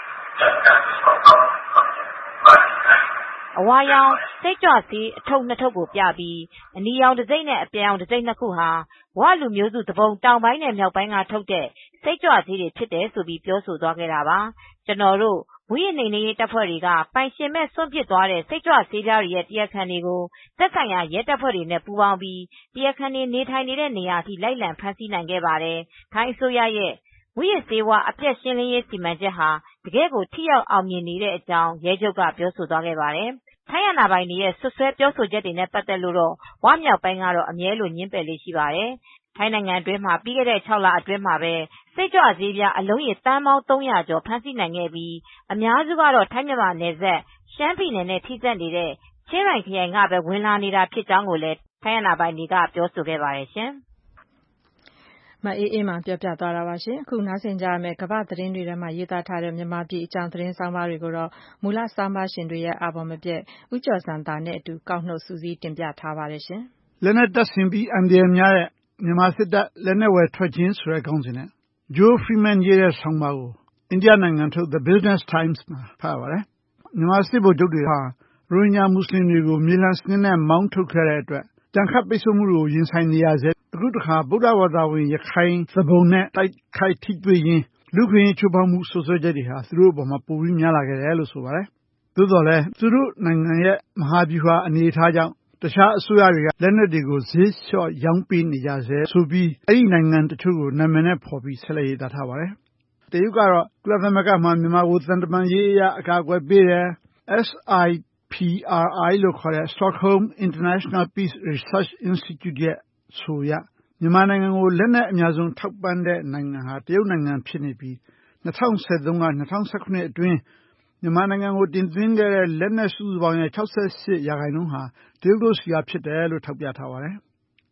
အဝါရောင်စိတ်ကြွဆေးအထုပ်နှစ်ထုပ်ကိုပြပြီးအနီရောင်တစ်စိမ့်နဲ့အပြာရောင်တစ်စိမ့်နှစ်ခုဟာဝလူမျိုးစုတပုံတောင်ပိုင်းနဲ့မြောက်ပိုင်းကထုတ်တဲ့စိတ်ကြွဆေးတွေဖြစ်တယ်ဆိုပြီးပြောဆိုသွားခဲ့တာပါကျွန်တော်တို့မူရင်းနေနေရေးတပ်ဖွဲ့တွေကပိုင်ရှင်မဲ့စွန့်ပစ်သွားတဲ့စိတ်ကြွဆေးပြားတွေရဲ့တရားခံတွေကိုသက်ဆိုင်ရာရဲတပ်ဖွဲ့တွေနဲ့ပူးပေါင်းပြီးတရားခံတွေနေထိုင်နေတဲ့နေရာအထိလိုက်လံဖမ်းဆီးနိုင်ခဲ့ပါတယ်ထိုင်းအစိုးရရဲ့မူရင်းဆေးဝါးအပြတ်ရှင်းလင်းရေးစီမံချက်ဟာတကယ့်ကိုထိရောက်အောင်မြင်နေတဲ့အကြောင်းရဲချုပ်ကပြောဆိုသွားခဲ့ပါတယ်ထိုင်းအာဏာပိုင်တွေရဲ့ဆွဆွဲပြောဆိုချက်တွေနဲ့ပတ်သက်လို့တော့ဝမြောက်ပိုင်းကတော့အမြဲလိုညင်းပယ်လေးရှိပါတယ်။ထိုင်းနိုင်ငံအတွင်းမှာပြီးခဲ့တဲ့၆လအတွင်းမှာပဲစိတ်ကြွဆေးပြားအလုံးရေတန်ပေါင်း၃၀၀ကျော်ဖမ်းဆီးနိုင်ခဲ့ပြီးအများစုကတော့ထိုင်းမြန်မာနယ်စပ်ရှမ်းပြည်နယ်နဲ့ထိစပ်နေတဲ့ချင်းရိုင်ခရိုင်ကပဲဝင်လာနေတာဖြစ်ကြောင်းကိုလည်းထိုင်းအာဏာပိုင်တွေကပြောဆိုခဲ့ပါတယ်ရှင်။မအေးအေးမှပြောပြသွားတာပါရှင်အခုနားဆင်ကြရမယ့်ကမ္ဘာသတင်းတွေထဲမှာရေးသားထားတဲ့မြန်မာပြည်အကြောင်းသတင်းဆောင်ပါတွေကိုတော့မူလစာမရှင်တွေရဲ့အာဘော်မပြည့်ဦးကျော်စံတာနဲ့အတူကောက်နှုတ်စူးစီးတင်ပြထားပါတယ်ရှင်လက်နဲ့တပ်ဆင်ပြီးအန်ဒီယမ်များတဲ့မြန်မာစစ်တပ်လက်နဲ့ဝယ်ထွက်ခြင်းဆိုတဲ့ခေါင်းစဉ်နဲ့ဂျိုးဖရီမန်ရေးတဲ့ဆောင်ပါကိုအိန္ဒိယနိုင်ငံထုတ် The Business Times မှာဖတ်ပါတယ်မြန်မာစစ်ဗိုလ်ချုပ်တွေဟာရိုဟင်ဂျာမွတ်စလင်တွေကိုမြေလှန်စနစ်နဲ့မောင်းထုတ်ခဲ့တဲ့အတွက်တန်ခတ်ပိတ်ဆို့မှုတွေကိုရင်ဆိုင်နေရစေအခုတခါဗုဒ္ဓဘာသာဝင်ရခိုင်သဘုံနဲ့တိုက်ခိုက်ထိတွေ့ရင်းလူခွင့်ချိုးဖောက်မှုဆွဆွဲချက်တွေဟာသူတို့အပေါ်မှာပိုပြီးများလာခဲ့တယ်လို့ဆိုပါတယ်သို့တော်လည်းသူတို့နိုင်ငံရဲ့မဟာဗျူဟာအနေအထားကြောင့်တခြားအစိုးရတွေကလက်နက်တွေကိုဈေးလျှော့ရောင်းပေးနေကြဆဲဆိုပြီးအဲ့ဒီနိုင်ငံတချို့ကိုနာမည်နဲ့ဖော်ပြီးဆက်လက်ရေးသားထားပါတယ်တရုတ်ကတော့ကုလသမဂ္ဂမှာမြန်မာကိုသံတမန်ရေးအရအကာအကွယ်ပေးတယ် S I P R I လို့ခေါ်တဲ့ Stockholm International Peace Research Institute ရဲ့ဆိုရမြန်မာနိုင်ငံကိုလက်နက်အများဆုံးထောက်ပံ့တဲ့နိုင်ငံဟာတရုတ်နိုင်ငံဖြစ်နေပြီး၂၀၁၃က၂၀၁၇အတွင်းမြန်မာနိုင်ငံကိုတင်သွင်းခဲ့တဲ့လက်နက်စုစုပေါင်းရဲ့၆၈ရာခိုင်နှုန်းဟာတရုတ်တို့ဆီကဖြစ်တယ်လို့ထောက်ပြထားပါတယ်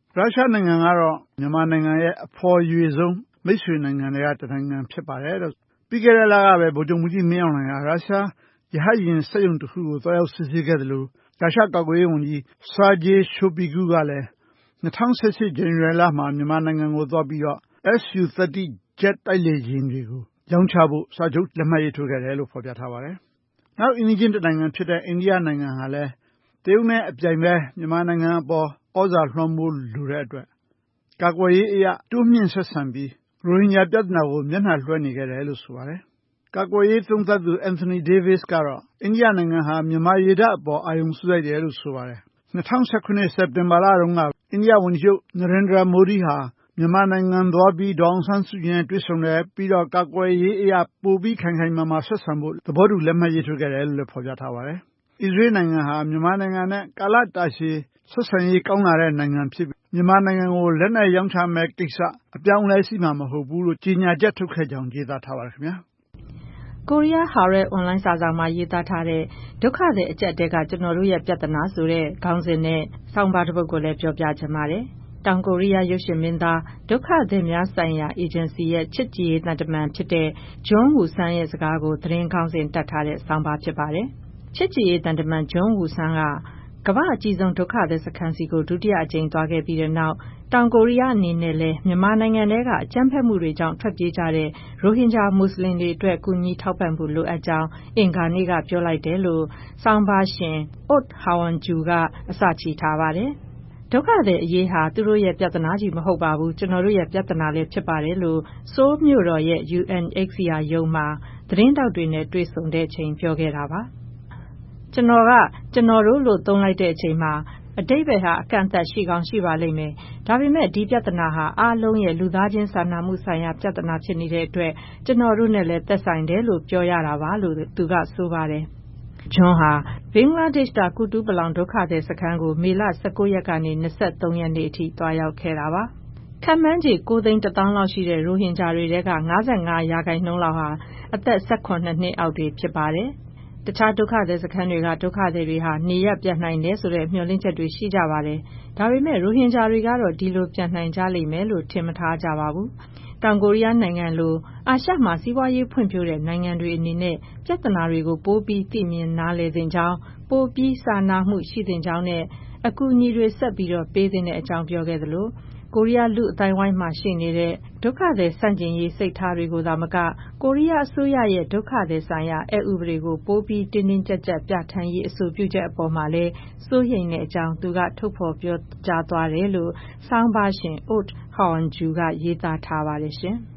ရုရှားနိုင်ငံကတော့မြန်မာနိုင်ငံရဲ့အဖော်အရွေဆုံးမိတ်ဆွေနိုင်ငံတွေကတစ်နိုင်ငံဖြစ်ပါတယ်လို့ပြီးခဲ့တဲ့လကပဲဗိုလ်ချုပ်မှူးကြီးမင်းအောင်လှိုင်ကရုရှားရဟတ်ယာဉ်စက်ရုံတစ်ခုကိုတွားရောက်စစ်ဆေးခဲ့တယ်လို့ရုရှားကာကွယ်ရေးဝန်ကြီး Sergei Shoigu ကလည်း၂၀၁၈ ဇန်နဝါရီလမှာမြန်မာနိုင်ငံကိုသွားပြီးတော့ S U သirty ဂျက်တိုက်လေယာဉ်တွေကိုရောင်းချဖို့စာချုပ်လက်မှတ်ရေးထိုးခဲ့တယ်လို့ဖော်ပြထားပါတယ်။နောက်အိမ်နီးချင်းတစ်နိုင်ငံဖြစ်တဲ့အိန္ဒိယနိုင်ငံဟာလည်းတရုတ်နဲ့အပြိုင်ပဲမြန်မာနိုင်ငံအပေါ်ဩဇာလွှမ်းမိုးလိုတဲ့အတွက်ကာကွယ်ရေးအရတိုးမြှင့်ဆက်ဆံပြီးရိုဟင်ဂျာပြဿနာကိုမျက်နှာလွှဲနေခဲ့တယ်လို့ဆိုပါတယ်။ကာကွယ်ရေးသုံးသပ်သူ Anthony Davis ကတော့အိန္ဒိယနိုင်ငံဟာမြန်မာရေတပ်အပေါ်အာရုံစိုက်တယ်လို့ဆိုပါတယ်။၂၀၁၇ စက်တင်ဘာလတုန်းကအိန္ဒိယဝန်ကြီးချုပ် Narendra Modi ဟာမြန်မာနိုင်ငံသွားပြီးဒေါ်အောင်ဆန်းစုကြည်နဲ့တွေ့ဆုံတယ်ပြီးတော့ကာကွယ်ရေးအရာပိုပြီးခိုင်ခိုင်မာမာဆက်ဆံဖို့သဘောတူလက်မှတ်ရေးထိုးခဲ့တယ်လို့ဖော်ပြထားပါတယ်။အစ္စရေးနိုင်ငံဟာမြန်မာနိုင်ငံနဲ့ကာလတာရှည်ဆက်ဆံရေးကောင်းလာတဲ့နိုင်ငံဖြစ်ပြီးမြန်မာနိုင်ငံကိုလက်နက်ရောင်းချမဲ့ကိစ္စအပြောင်းအလဲရှိမှာမဟုတ်ဘူးလို့ကြေညာချက်ထုတ်ခဲ့ကြောင်းကြေညာထားပါတယ်ခင်ဗျာ။ကိုရီးယား Haaretz အွန်လိုင်းစာစောင်မှာရေးသားထားတဲ့ဒုက္ခသည်အကျပ်တဲကကျွန်တော်တို့ရဲ့ပြဿနာဆိုတဲ့ခေါင်းစဉ်နဲ့ဆောင်းပါးတစ်ပုဒ်ကိုလည်းပြောပြချင်ပါတယ်။တောင်ကိုရီးယားရုပ်ရှင်မင်းသားဒုက္ခသည်များဆိုင်ရာအေဂျင်စီရဲ့ချစ်ကြည်ရေးတန်တမန်ဖြစ်တဲ့ဂျွန်းဝူဆန်းရဲ့စကားကိုသတင်းခေါင်းစဉ်တက်ထားတဲ့ဆောင်းပါးဖြစ်ပါတယ်။ချစ်ကြည်ရေးတန်တမန်ဂျွန်းဝူဆန်းကကမ္ဘာအကြီးဆုံးဒုက္ခသည်စခန်းစီကိုဒုတိယအကြိမ်သွားခဲ့ပြီးတဲ့နောက်တောင်ကိုရီးယားအနေနဲ့လည်းမြန်မာနိုင်ငံထဲကအကြမ်းဖက်မှုတွေကြောင့်ထွက်ပြေးကြတဲ့ရိုဟင်ဂျာမွတ်စလင်တွေအတွက်ကူညီထောက်ပံ့ဖို့လိုအပ်ကြောင်းအင်္ဂါနေ့ကပြောလိုက်တယ်လို့ဆောင်းပါးရှင် Ott Hawanju ကအစချီထားပါတယ်။ဒုက္ခသည်အရေးဟာသူတို့ရဲ့ပြဿနာကြီးမဟုတ်ပါဘူးကျွန်တော်တို့ရဲ့ပြဿနာလည်းဖြစ်ပါတယ်လို့ဆိုးလ်မြို့တော်ရဲ့ U N H C R ရုံးမှာသတင်းတောက်တွေနဲ့တွေ့ဆုံတဲ့အချိန်ပြောခဲ့တာပါ။ကျွန်တော်ကကျွန်တော်တို့လို့သုံးလိုက်တဲ့အချိန်မှာအတိတ်ပဲဟာအကန့်အသတ်ရှိကောင်းရှိပါလိမ့်မယ်။ဒါပေမဲ့ဒီပြဿနာဟာအားလုံးရဲ့လူသားချင်းစာနာမှုဆိုင်ရာပြဿနာဖြစ်နေတဲ့အတွက်ကျွန်တော်တို့နဲ့လည်းသက်ဆိုင်တယ်လို့ပြောရတာပါလို့သူကဆိုပါတယ်။ဂျွန်းဟာဘင်္ဂလားဒေ့ရှ်ကကုတူးပလောင်ဒုက္ခသည်စခန်းကိုမေလ၁၉ရက်ကနေ၂၃ရက်နေ့အထိတွားရောက်ခဲ့တာပါ။ခန့်မှန်းခြေ၉သိန်းတစ်သောင်းလောက်ရှိတဲ့ရိုဟင်ဂျာတွေထဲက၅၅ရာခိုင်နှုန်းလောက်ဟာအသက်၁၇နှစ်အောက်တွေဖြစ်ပါတယ်။တခြားဒုက္ခသည်စခန်းတွေကဒုက္ခသည်တွေဟာနေရပ်ပြန်နိုင်တယ်ဆိုတဲ့မျှော်လင့်ချက်တွေရှိကြပါတယ်။ဒါပေမဲ့ရိုဟင်ဂျာတွေကတော့ဒီလိုပြန်နိုင်ကြလိမ့်မယ်လို့ထင်မထားကြပါဘူး။တောင်ကိုရီးယားနိုင်ငံလိုအာရှမှာစီးပွားရေးဖွံ့ဖြိုးတဲ့နိုင်ငံတွေအနေနဲ့ပြဿနာတွေကိုပိုပြီးသိမြင်နားလည်သင့်ကြောင်းပိုပြီးစာနာမှုရှိသင့်ကြောင်းနဲ့အကူအညီတွေဆက်ပြီးတော့ပေးသင့်တဲ့အကြောင်းပြောခဲ့သလိုကိုရီးယားလူအတိုင်းဝိုင်းမှာရှိနေတဲ့ဒုက္ခသည်စန့်ကျင်ရေးစိတ်ထားတွေကိုသာမကကိုရီးယားအစိုးရရဲ့ဒုက္ခသည်ဆိုင်ရာအက်ဥပဒေကိုပိုပြီးတင်းတင်းကြပ်ကြပ်ပြဋ္ဌာန်းရေးအဆိုပြုချက်အပေါ်မှာလည်းစိုးရိမ်တဲ့အကြောင်းသူကထုတ်ဖော်ပြောကြားသွားတယ်လို့ဆောင်းပါးရှင် Ott Hawanju ကရေးသားထားပါတယ်ရှင်။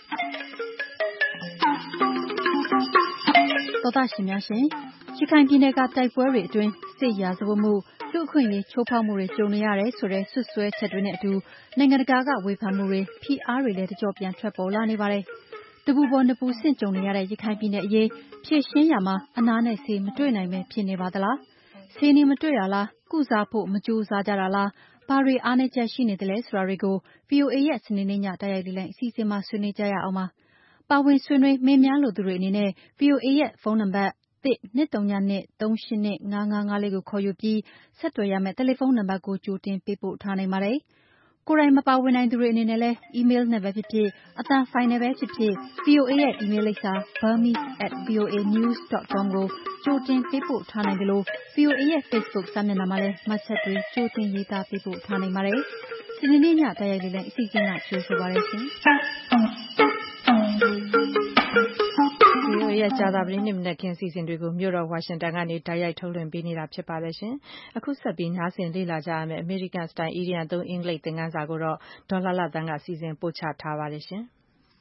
သောတာရှင်များရှင်ရခိုင်ပြည်နယ်ကတိုက်ပွဲတွေအတွင်းစစ်ရာဇဝတ်မှုလူအခွင့်အရေးချိုးဖောက်မှုတွေကြုံနေရတယ်ဆိုတဲ့ဆွဆွဲချက်တွေနဲ့အတူနိုင်ငံတကာကဝေဖန်မှုတွေဖိအားတွေလည်းတကြော့ပြန်ထွက်ပေါ်လာနေပါတယ်။တပူပေါ်နှစ်ပူဆင့်ကြုံနေရတဲ့ရခိုင်ပြည်နယ်အရေးဖြည့်ရှင်းရမှာအနာနဲ့ဆေးမတွေ့နိုင်ပဲဖြစ်နေပါသလား။ဆေးနေမတွေ့ရလားကုစားဖို့မကြိုးစားကြတာလားဘာတွေအားနည်းချက်ရှိနေသလဲဆိုတာတွေကို V O A ရဲ့စနေနေ့ညတိုက်ရိုက်လေးလိုက်အစီအစဉ်မှာဆွေးနွေးကြရအောင်ပါ။ပါဝင်ဆွေးနွေးမင်းများလို့သူတွေအနေနဲ့ V O A ရဲ့ဖုန်းနံပါတ်တစ်နှစ်သုံးညနှစ်သုံးရှင်းနှစ်ငါးငါးငါးလေးကိုခေါ်ယူပြီးဆက်သွယ်ရမယ့်တယ်လီဖုန်းနံပါတ်ကိုကြိုတင်ပေးပို့ထားနိုင်ပါတယ်။ကိုယ်တိုင်မပါဝင်နိုင်သူတွေအနေနဲ့လည်း email နဲ့ပဲဖြစ်ဖြစ်အသံဖိုင်နဲ့ပဲဖြစ်ဖြစ် V O A ရဲ့ email လိပ်စာ burmese at voanews dot com ကိုကြိုတင်ပေးပို့ထားနိုင်တယ်လို့ V O A ရဲ့ Facebook စာမျက်နှာမှာလည်းမှတ်ချက်တွေကြိုတင်ရေးသားပေးပို့ထားနိုင်ပါတယ်။စနေနေ့ညတိုက်ရိုက်လေးလည်းအစီအစဉ်ကကြိုဆိုပါရစေ။ဒီလိုရကြတာပရင်းနဲ့မနက်ခင်းစီစဉ်တွေကိုမြို့တော်ဝါရှင်တန်ကနေတိုက်ရိုက်ထုတ်လွှင့်ပေးနေတာဖြစ်ပါတယ်ရှင်။အခုဆက်ပြီးနားဆင်လေ့လာကြရမယ့် American Style Indian သုံးအင်္ဂလိပ်သင်ခန်းစာကိုတော့ဒေါ်လာလာတန်းကစီစဉ်ပို့ချထားပါတယ်ရှင်။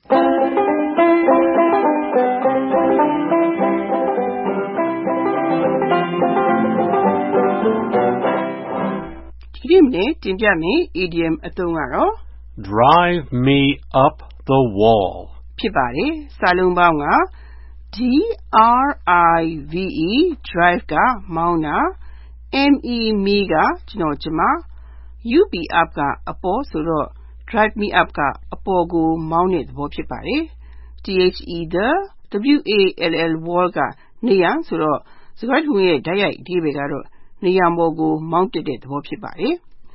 ဒီနေ့တင်ပြမယ့် idiom အသုံးကတော့ drive me up the wall ဖြစ်ပါတယ်။စာလုံးပေါင်းက D R I V E drive ကမောင်းတာ M E me ကကျွန်တော်ကျမ U P up ကအပေါ်ဆိုတော့ drive me up ကအပေါ်ကိုမောင်းတဲ့သဘောဖြစ်ပါတယ်။ T H E the W A L L wall ကနေရာဆိုတော့စကားထုံးရဲ့ဓာတ်ရိုက်အဓိပ္ပာယ်ကတော့နေရာပေါ်ကိုမောင်းတက်တဲ့သဘောဖြစ်ပါတယ်။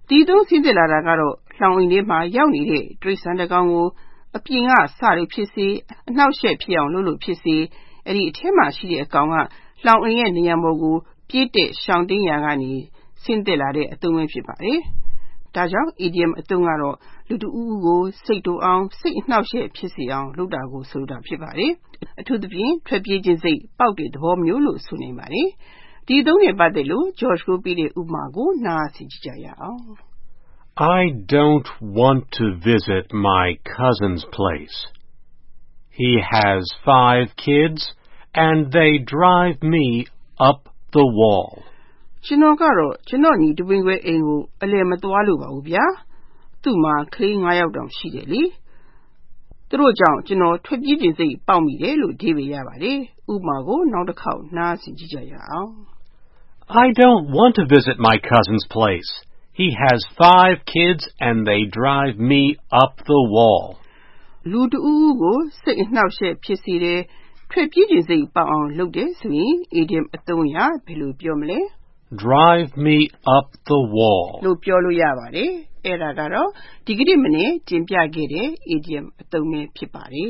ဒီသုံးဆင်းသက်လာတာကတော့လှောင်အိမ်ထဲမှာရောက်နေတဲ့တရိษံတကောင်ကိုအပြင်ကစလို့ဖြစ်စေအနှောက်အယှက်ဖြစ်အောင်လုပ်လို့ဖြစ်စေအဲ့ဒီအထက်မှာရှိတဲ့အကောင်ကလှောင်အိမ်ရဲ့နေရာပေါ်ကိုပြည့်တဲ့ရှောင်တင်းရာကနေဆင်းသက်လာတဲ့အသုံးပဲဖြစ်ပါတယ်။ဒါကြောင့် idiom အသုံးကတော့လူတဦးဦးကိုစိတ်တူအောင်စိတ်အနှောက်အယှက်ဖြစ်စေအောင်လုပ်တာကိုဆိုတာဖြစ်ပါတယ်။အထူးသဖြင့်ထွက်ပြေးခြင်းစိတ်ပေါက်တဲ့သဘောမျိုးလို့ဆိုနိုင်ပါတယ်။ဒီသုံးနဲ့ပတ်သက်လို့ George ကိုပြတဲ့ဥပမာကိုနားဆင်ကြရအောင်။ I don't want to visit my cousin's place. He has five kids and they drive me up the wall. ကျွန်တော်ကတော့ကျွန်တော်ညီတပင်ခွဲအိမ်ကိုအလည်မသွားလို့ပါဘူးဗျာသူ့မှာကလေး၅ယောက်တောင်ရှိတယ်လေသူတို့ကြောင့်ကျွန်တော်ထွက်ပြေးခြင်းစိတ်ပေါက်မိတယ်လို့ဒီပေးရပါတယ်ဥပမာကိုနောက်တစ်ခေါက်နားဆင်ကြည့်ကြရအောင် I don't want to visit my cousin's place. He has five kids and they drive me up the wall. လူတဦးဦးကိုစိတ်အနှောက်အယှက်ဖြစ်စေတယ်ထွက်ပြေးခြင်းစိတ်ပေါက်အောင်လုပ်တယ်ဆိုရင် idiom အသုံးအရဘယ်လိုပြောမလဲ Drive me up the wall လို့ပြောလို့ရပါတယ်အဲ့ဒါကတော့ဒီကနေ့မနေ့တင်ပြခဲ့တဲ့ idiom အသုံးပဲဖြစ်ပါတယ်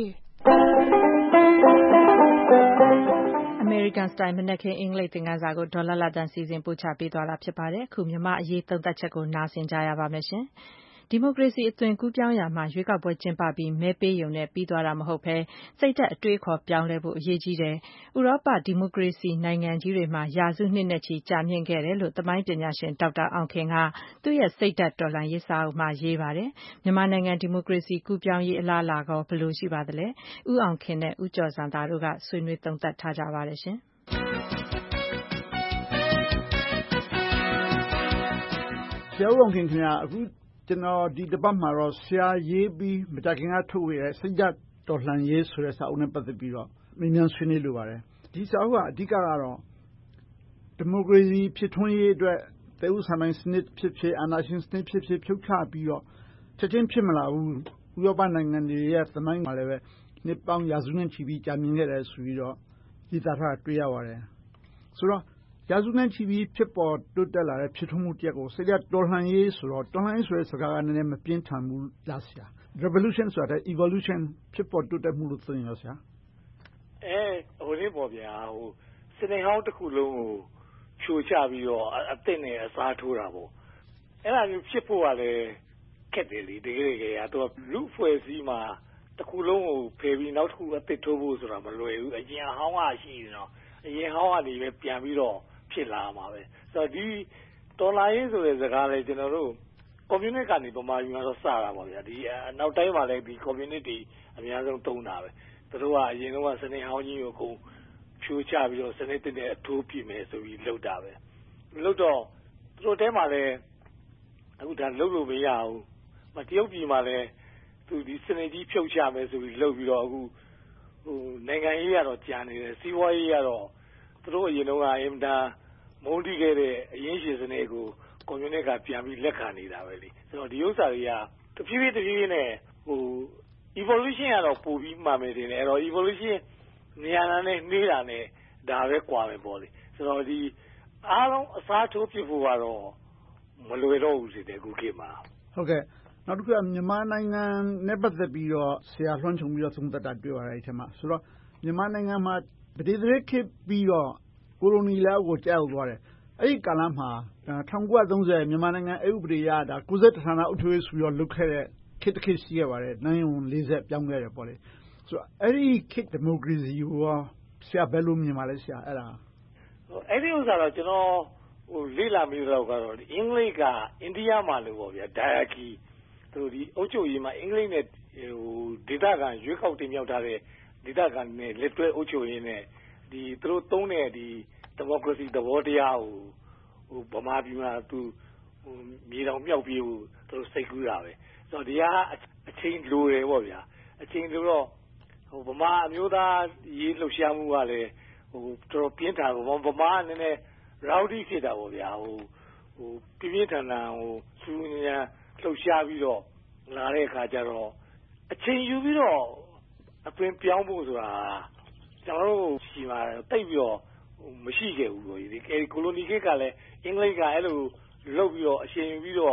American Style မနက်ခင်းအင်္ဂလိပ်သင်ခန်းစာကိုဒေါ်လာလာတန်စီစဉ်ပို့ချပေးသွားတာဖြစ်ပါတယ်အခုမြန်မာအရေးသုံးသပ်ချက်ကိုနားဆင်ကြရပါမယ်ရှင်ဒီမိုကရေစီအသွင်ကူးပြောင်းရာမှာရွေးကောက်ပွဲကျင်းပပြီးမဲပေးရုံနဲ့ပြီးသွားတာမဟုတ်ဘဲစိတ်ဓာတ်အတွေးအခေါ်ပြောင်းလဲဖို့အရေးကြီးတယ်။ဥရောပဒီမိုကရေစီနိုင်ငံကြီးတွေမှာရာစုနှစ်နဲ့ချီကြာမြင့်ခဲ့တယ်လို့သမိုင်းပညာရှင်ဒေါက်တာအောင်ခင်ကသူ့ရဲ့စိတ်ဓာတ်တော်လှန်ရေးစာအုပ်မှာရေးပါတယ်။မြန်မာနိုင်ငံဒီမိုကရေစီကူးပြောင်းရေးအလားအလာကောဘယ်လိုရှိပါသလဲ။ဦးအောင်ခင်နဲ့ဦးကျော်စံသာတို့ကဆွေးနွေးသုံးသပ်ထားကြပါတယ်ရှင်။ဆရာဦးအောင်ခင်ခင်ဗျာအခုကျွန်တော်ဒီတပတ်မှာတော့ဆရာရေးပြီးမကြခင်ကထုတ်ဝေတဲ့စိတ်ဓာတ်တော်လှန်ရေးဆိုတဲ့စာအုပ်နဲ့ပတ်သက်ပြီးတော့မြင်မြန်ဆွေးနွေးလိုပါတယ်ဒီစာအုပ်ကအဓိကကတော့ဒီမိုကရေစီဖြစ်ထွန်းရေးအတွက်တည်ဥဆောင်ပိုင်းစနစ်ဖြစ်ဖြစ်အာဏာရှင်စနစ်ဖြစ်ဖြစ်ဖြုတ်ချပြီးတော့ချက်ချင်းဖြစ်မလာဘူးဥရောပနိုင်ငံတွေရဲ့သမိုင်းမှာလည်းပဲနှစ်ပေါင်းရာစုနှစ်ချီပြီးကြာမြင့်ခဲ့တယ်ဆိုပြီးတော့ဒီသားထားတွေ့ရပါတယ်ဆိုတော့ရာစုနဲ့ချီပြီးဖြစ်ပေါ်တိုးတက်လာတဲ့ဖြစ်ထွန်းမှုတရက်ကိုစိတ်ဓာတ်တော်လှန်ရေးဆိုတော့တော်လှန်ရေးဆိုတဲ့စကားကနည်းနည်းမပြင်းထန်ဘူးလားဆရာ revolution ဆိုတာ evolution ဖြစ်ပေါ်တိုးတက်မှုလို့ဆိုရင်ရောဆရာအဲဟိုလေးပေါ့ဗျာဟိုစနေဟောင်းတစ်ခုလုံးကိုဖြိုချပြီးတော့အသစ်နဲ့အစားထိုးတာပေါ့အဲ့ဒါမျိုးဖြစ်ဖို့ကလည်းခက်တယ်လေတကယ်တကယ်ကတော့လူဖွဲ့စည်းမှာတစ်ခုလုံးကိုဖယ်ပြီးနောက်တစ်ခုအသစ်ထိုးဖို့ဆိုတာမလွယ်ဘူးအရင်ဟောင်းကရှိနေတော့အရင်ဟောင်းကနေပဲပြန်ပြီးတော့ဖြစ်လာမှာပဲဆိုတော့ဒီတော်လာရေးဆိုတဲ့စကားလေးကျွန်တော်တို့ community ကနေပမာပြီးမှတော့စတာပါဗျာဒီနောက်တိုင်းမှာလည်းဒီ community အများဆုံးတုံးတာပဲသူတို့ကအရင်တော့စနေဟောင်းကြီးကိုကုန်ဖြိုချပြီးတော့စနေတစ်နဲ့အထိုးပြမယ်ဆိုပြီးလှုပ်တာပဲလှုပ်တော့သူတို့တဲမှာလည်းအခုဒါလှုပ်လို့မရဘူးမတရုတ်ပြည်မှာလည်းသူဒီစနေကြီးဖြုတ်ချမယ်ဆိုပြီးလှုပ်ပြီးတော့အခုဟိုနိုင်ငံရေးကတော့ကြာနေတယ်စီးပွားရေးကတော့သူတို့အရင်တော့ကအင်တာမုန်းတီးခဲ့တဲ့အရင်းရှင်စနစ်ကိုကွန်မြူနစ်ကပြန်ပြီးလက်ခံနေတာပဲလေဆိုတော့ဒီဥစ္စာတွေကတဖြည်းဖြည်းတဖြည်းဖြည်းနဲ့ဟို evolution ကတော့ပို့ပြီးမှမယ်တင်တယ်အဲ့တော့ evolution နေရာနဲ့နှေးတာနဲ့ဒါပဲကွာမယ်ပေါ့လေဆိုတော့ဒီအားလုံးအစားထိုးပြဖို့ကတော့မလွယ်တော့ဘူးစီတဲ့ခုခေတ်မှာဟုတ်ကဲ့နောက်တစ်ခုကမြန်မာနိုင်ငံနဲ့ပတ်သက်ပြီးတော့ဆရာလွှမ်းခြုံပြီးတော့သုံးသပ်တာတွေ့ရတယ်အဲ့ဒီမှာဆိုတော့မြန်မာနိုင်ငံမှာပဋိသန္ဓေခေတ်ပြီးတော့ကိုလိုနီလက်ကိုကြောက်သွားတယ်အဲ့ဒီကာလမှာ၁၉၃၀မြန်မာနိုင်ငံအဥပဒေရတာကိုယ်စက်ဌာနအုပ်ချုပ်ရေးဆိုပြီးတော့လုပ်ခဲ့တဲ့ခေတ်တစ်ခေတ်ရှိခဲ့ပါတယ်နိုင်ဝန်၄၀ပြောင်းခဲ့တယ်ပေါ့လေဆိုတော့အဲ့ဒီခေတ်ဒီမိုကရေစီကိုဆရာဘယ်လိုမြင်ပါလဲဆရာအဲ့ဒါအဲ့ဒီဥစ္စာတော့ကျွန်တော်ဟိုလေ့လာမိတော့ကတော့အင်္ဂလိပ်ကအိန္ဒိယမှာလို့ပေါ့ဗျာဒါယာကီသူဒီအုပ်ချုပ်ရေးမှာအင်္ဂလိပ်နဲ့ဟိုဒေသခံရွေးကောက်တင်မြှောက်ထားတဲ့ဒေသခံနဲ့လက်တွဲအုပ်ချုပ်ရေးနဲ့ဒီသူတို့သုံးတဲ့ဒီဒီမိုကရေစီသဘောတရားကိုဟိုဗမာပြည်မှာသူဟိုမြေတောင်မြောက်ပြီးဟိုသူတို့စိတ်ကူးတာပဲဆိုတော့ဒီကအချိန်လိုတယ်ပေါ့ဗျာအချိန်လိုတော့ဟိုဗမာအမျိုးသားရေးလှုပ်ရှားမှုကလည်းဟိုတော်တော်ပြင်းထန်ဗမာနည်းနည်း rowdy ဖြစ်တာပေါ့ဗျာဟိုဟိုပြင်းပြင်းထန်ထန်ဟိုစူးညံလှုပ်ရှားပြီးတော့လာတဲ့အခါကျတော့အချိန်ယူပြီးတော့အသွင်ပြောင်းဖို့ဆိုတာကျွန်တော်တို့ရှိမှာတိတ်ပြီးတော့မရှိခဲ့ဘူးလို့ဒီကိုလိုနီခေတ်ကလည်းအင်္ဂလိပ်ကအဲ့လိုလုပ်ပြီးတော့အရှင်ယူပြီးတော့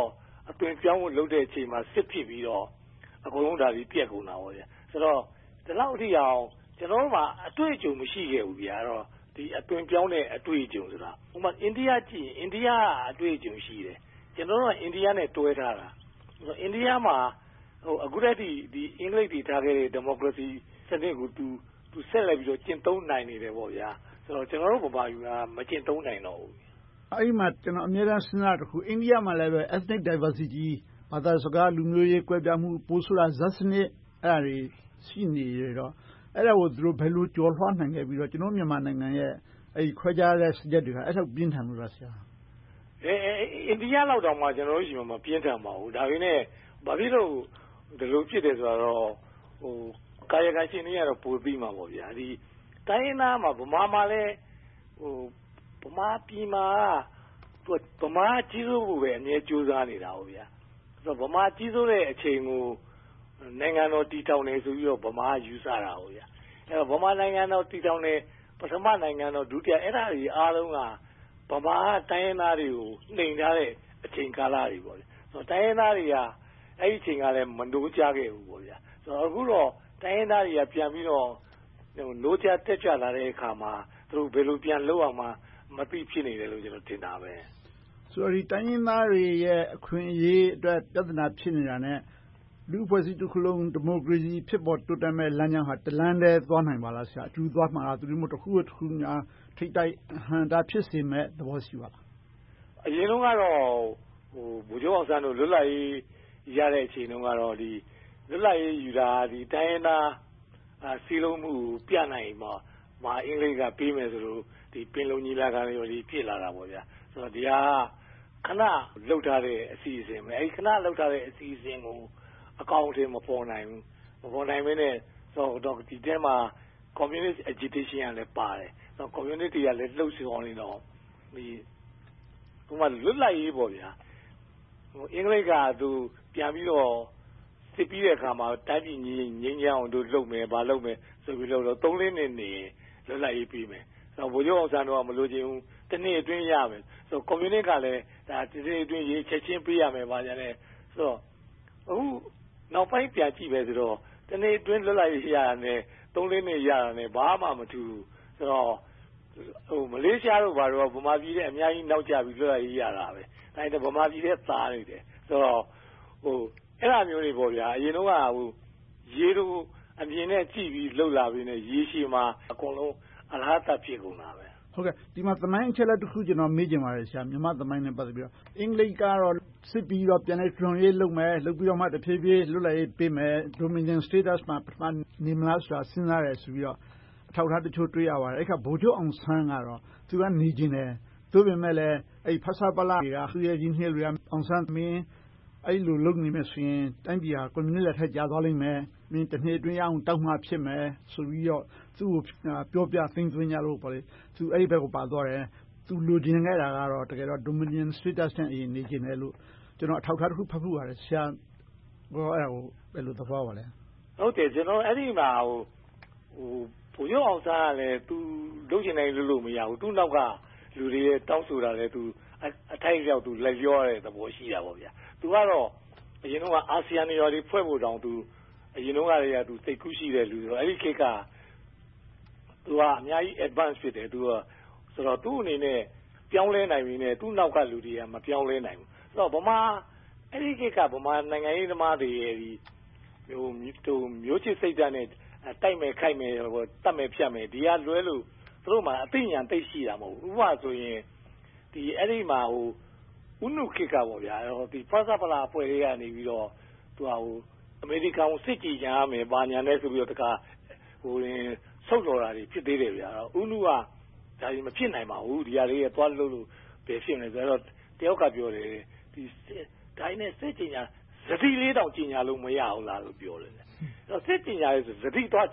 အသွင်ပြောင်းဖို့လုပ်တဲ့အချိန်မှာစစ်ဖြစ်ပြီးတော့အကုန်လုံးဒါတွေပြက်ကုန်တာပေါ့ဗျာဆိုတော့ဒီလောက်အထိအောင်ကျွန်တော်တို့မှာအတွေ့အကြုံမရှိခဲ့ဘူးဗျာအဲ့တော့ဒီအသွင်ပြောင်းတဲ့အတွေ့အကြုံဆိုတာဥပမာအိန္ဒိယကြည့်အိန္ဒိယအတွေ့အကြုံရှိတယ်ကျွန်တော်တို့ကအိန္ဒိယနဲ့တွဲထားတာဆိုတော့အိန္ဒိယမှာဟိုအခုတည်းကဒီအင်္ဂလိပ်တွေထားခဲ့တဲ့ဒီမိုကရေစီစနစ်ကိုသူသူဆက်လက်ပြီးတော့ကျင့်သုံးနိုင်နေတယ်ပေါ့ဗျာဆိုတော့ကျွန်တော်တို့ဗမာပြည်မှာမကျင့်သုံးနိုင်တော့ဘူးအဲ့ဒီမှာကျွန်တော်အများအားစဉ်းစားတခုအိန္ဒိယမှာလည်းပဲ ethnic diversity ဘာသာစကားလူမျိုးရေးကွဲပြားမှုပိုးဆိုတာဇတ်စနစ်အဲ့ဒါတွေရှိနေရတော့အဲ့ဒါကိုသူတို့ဘယ်လိုကျော်လွှားနိုင်ခဲ့ပြီးတော့ကျွန်တော်မြန်မာနိုင်ငံရဲ့အဲ့ဒီခွဲခြားတဲ့စကြက်တွေကအဲ့လောက်ပြင်းထန်လို့လားဆရာအဲအိန္ဒိယလောက်တောင်မှကျွန်တော်တို့ရှိမှမပြင်းထန်ပါဘူးဒါပေမဲ့ဘာဖြစ်လို့ဒီလိုဖြစ်တယ်ဆိုတော့ဟိုကာယကံရှင်တွေကတော့ပိုပြီးမှာပေါ့ဗျာဒီတိုင်းရင်းသားမှာဗမာမှာလည်းဟိုဗမာပြည်မှာသူဗမာကြီးစိုးဖို့ပဲအမြဲကြိုးစားနေတာဟုတ်ဗျာဆိုတော့ဗမာကြီးစိုးတဲ့အချိန်ကိုနိုင်ငံတော်တည်ထောင်နေဆိုပြီးတော့ဗမာယူဆတာဟုတ်ဗျာအဲတော့ဗမာနိုင်ငံတော်တည်ထောင်နေပထမနိုင်ငံတော်ဒုတိယအဲ့ဒါကြီးအားလုံးကဗမာတိုင်းရင်းသားတွေကိုနှိမ်ထားတဲ့အချိန်ကာလတွေပေါ့ဗျာဆိုတော့တိုင်းရင်းသားတွေကအဲ့ဒီအချိန်ကလည်းမနိုးကြခဲ့ဘူးပေါ့ဗျာဆိုတော့အခုတော့တိုင်းရင်းသားတွေကပြန်ပြီးတော့နိုးကြတက်ကြလာတဲ့အခါမှာသူတို့ဘယ်လိုပြန်လုပ်အောင်မှမသိဖြစ်နေတယ်လို့ကျွန်တော်ထင်တာပဲဆိုတော့ဒီတိုင်းရင်းသားတွေရဲ့အခွင့်အရေးအတွက်ပြဿနာဖြစ်နေတာနဲ့လူအဖွဲ့အစည်းတစ်ခုလုံးဒီမိုကရေစီဖြစ်ပေါ်တိုးတက်မဲ့လမ်းကြောင်းဟာတလန်းတည်းသွားနိုင်ပါလားဆရာအတူသွားမှာလားသူတို့တစ်ခုတစ်ခုများထိတ်တိုက်ဟန်တာဖြစ်စေမဲ့သဘောရှိပါလားအရင်တုန်းကတော့ဟိုဗိုလ်ချုပ်အောင်ဆန်းတို့လွတ်လပ်ရေးရတဲ့အချိန်တုန်းကတော့ဒီလွတ်လပ်ရေးယူတာဒီတိုင်းရင်းသားစီလုံးမှုပြနိုင်မှာမာအင်္ဂလိပ်ကပေးမယ်ဆိုလို့ဒီပင်လုံညီလာခံတွေဒီဖြစ်လာတာပေါ့ဗျာဆိုတော့ဒီဟာခဏလှုပ်ထားတဲ့အစီအစဉ်ပဲအဲဒီခဏလှုပ်ထားတဲ့အစီအစဉ်ကိုအကောင့်ထဲမပေါ်နိုင်ဘူးမပေါ်နိုင်မင်းနဲ့ဆိုတော့ဒီတဲမှာ communist agitation ကလည်းပါတယ်ဆိုတော့ community ကလည်းလှုပ်ဆောင်နေတော့ဒီဟိုမှာလွတ်လပ်ရေးပေါ့ဗျာဟိုအင်္ဂလိပ်ကသူပြန်ပြီးတော့စစ်ပြီးတဲ့အခါမှာတိုင်းပြည်ငြိမ်းငြိမ်းချမ်းအောင်တို့လုပ်မယ်ဗာလုပ်မယ်ဆိုပြီးလို့တော့သုံးလနဲ့နေလွတ်လပ်ရေးပြီးမယ်ဆိုတော့ဗိုလ်ချုပ်အောင်ဆန်းတို့ကမလိုချင်ဘူးတစ်နှစ်အတွင်းရမယ်ဆိုတော့ communist ကလည်းဒါတစ်နှစ်အတွင်းရေးချက်ချင်းပေးရမယ်ဗာကြတယ်ဆိုတော့အခုနောက်ပိုင်းပြန်ကြည့်ပဲဆိုတော့တနေ့အတွင်းလွတ်လပ်ရေးရတာနဲ့သုံးလနဲ့ရတာနဲ့ဘာမှမထူးဆိုတော့ဟိုမလေးရှားတို့ဘာလို့ဗမာပြည်တဲ့အများကြီးနောက်ကျပြီးလွတ်လပ်ရေးရတာပဲဒါပေမဲ့ဗမာပြည်တဲ့သားနေတယ်ဆိုတော့ဟိုအဲ့လိုမျိုးတွေပေါ့ဗျာအရင်တော့ကဟိုရေတို့အမြင်နဲ့ကြည့်ပြီးလှုပ်လာပြီးနေရေရှည်မှာအကုန်လုံးအလားတဖြစ်ကုန်တာပဲဟုတ်ကဲ့ဒီမှာသမိုင်းအချက်လက်တစ်ခုကျွန်တော်မေးချင်ပါတယ်ဆရာမြန်မာသမိုင်းနဲ့ပတ်သက်ပြီးတော့အင်္ဂလိပ်ကတော့စစ်ပြီးတော့ပြန်လဲထွန်ရေးလုပ်မယ်လုပ်ပြီးတော့မှတဖြည်းဖြည်းလွတ်လပ်ရေးပေးမယ် Dominion status မှာပထမနေမလားဆိုတာစဉ်းစားတယ်ဆိုပြီးတော့အထောက်အထားတချို့တွေ့ရပါတယ်အဲ့ခါဗိုလ်ချုပ်အောင်ဆန်းကတော့သူကနေကျင်တယ်သို့ပေမဲ့လည်းအဲ့ဖဆပလာတွေကသူရဲ့ကြီးနှစ်တွေကအောင်ဆန်းမင်းအဲ့လိုလုပ်နေမယ်ဆိုရင်တိုင်းပြည်ဟာကွန်မြူနစ်လက်ထက်ကျသွားလိမ့်မယ်မင်းတစ်နှစ်အတွင်းရအောင်တောက်မှဖြစ်မယ်ဆိုပြီးတော့သူ့ကိုပြောပြသိမ်းသွင်းကြလို့ပေါ့လေသူအဲ့ဒီဘက်ကိုပါသွားတယ်သူလိုချင်ခဲ့တာကတော့တကယ်တော့ Dominion status နဲ့အရင်နေကျင်တယ်လို့ကျွန်တော်အထောက်အထားတစ်ခုဖတ်ဖူးပါတယ်ဆရာဘောအဲ့ဒါကိုဘယ်လိုသဘောပါလဲဟုတ်တယ်ကျွန်တော်အဲ့ဒီမှာဟိုဟိုဘိုးရုံအောင်စားကလည်းသူလုပ်ချင်နိုင်လို့လို့မရဘူးသူ့နောက်ကလူတွေတောင်းဆိုတာလည်းသူအထိုက်ရောက်သူလက်ပြောရတဲ့သဘောရှိတာပေါ့ဗျာသူကတော့အရင်ကအာဆီယံနေရာတွေဖွဲ့ဖို့တောင်သူအရင်ကတည်းကသူစိတ်ကူးရှိတဲ့လူဆိုတော့အဲ့ဒီခေတ်ကသူကအများကြီး advance ဖြစ်တယ်သူကဆိုတော့သူ့အနေနဲ့ပြောင်းလဲနိုင်ပြီနဲ့သူ့နောက်ကလူတွေကမပြောင်းလဲနိုင်ဘူးဆိုတော့ဗမာအဲ့ဒီခေတ်ကဗမာနိုင်ငံရေးသမားတွေရဲ့ဒီဟိုမျိုးချစ်စိတ်ဓာတ်နဲ့တိုက်မယ်ခိုက်မယ်ဟိုတတ်မယ်ဖြတ်မယ်ဒီကလွဲလို့သူတို့မှအသိဉာဏ်သိရှိတာမဟုတ်ဘူးဥပမာဆိုရင်ဒီအဲ့ဒီမှာဟိုဥနုခေတ်ကပေါ့ဗျာဒီဖဆပလာအဖွဲ့တွေကနေပြီးတော့သူကဟိုအမေရိကန်ကိုစစ်ကြည်ကြရမယ်ဘာညာလဲဆိုပြီးတော့တခါဟိုဆုတ်တော်တာတွေဖြစ်သေးတယ်ဗျာဥနုကဒါကြီးမဖြစ်နိုင်ပါဘူးဒီဟာလေးကသွားလို့လို့ပဲဖြစ်နေဆိုတော့တယောက်ကပြောတယ်ဒီဒိုင်းနဲ့စစ်ကြည်ညာဇတိလေးတောင်ကြည်ညာလို့မရအောင်လားလို့ပြောတယ်အဲ့တော့စစ်ကြည်ညာလဲဆိုဇတိသွား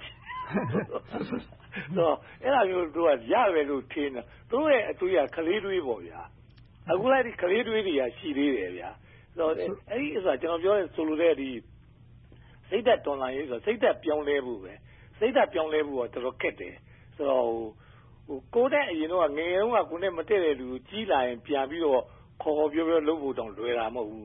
တော့အဲ့ဒါမျိုးတို့ကရတယ်လို့ထင်တယ်သူတို့ရဲ့အတွေ့အခလေးတွေးပေါ့ဗျာအခုလည်းဒီခလေးတွေးတွေကရှိသေးတယ်ဗျာဆိုတော့အဲ့ဒီဆိုတာကျွန်တော်ပြောတဲ့ဆိုလိုတဲ့ဒီစိတ်သက်တွန်လာရေးဆိုစိတ်သက်ပြောင်းလဲဖို့ပဲစိတ်သက်ပြောင်းလဲဖို့ကတော်တော်ခက်တယ်ဆိုတော့ဟိုကိုယ်တဲ့အရင်တော့ငယ်ငယ်တုန်းကကိုယ်နဲ့မတည့်တဲ့လူကြီးလာရင်ပြန်ပြီးတော့ခေါ်ခေါ်ပြောပြောလုပ်ဖို့တောင်လွယ်တာမဟုတ်ဘူး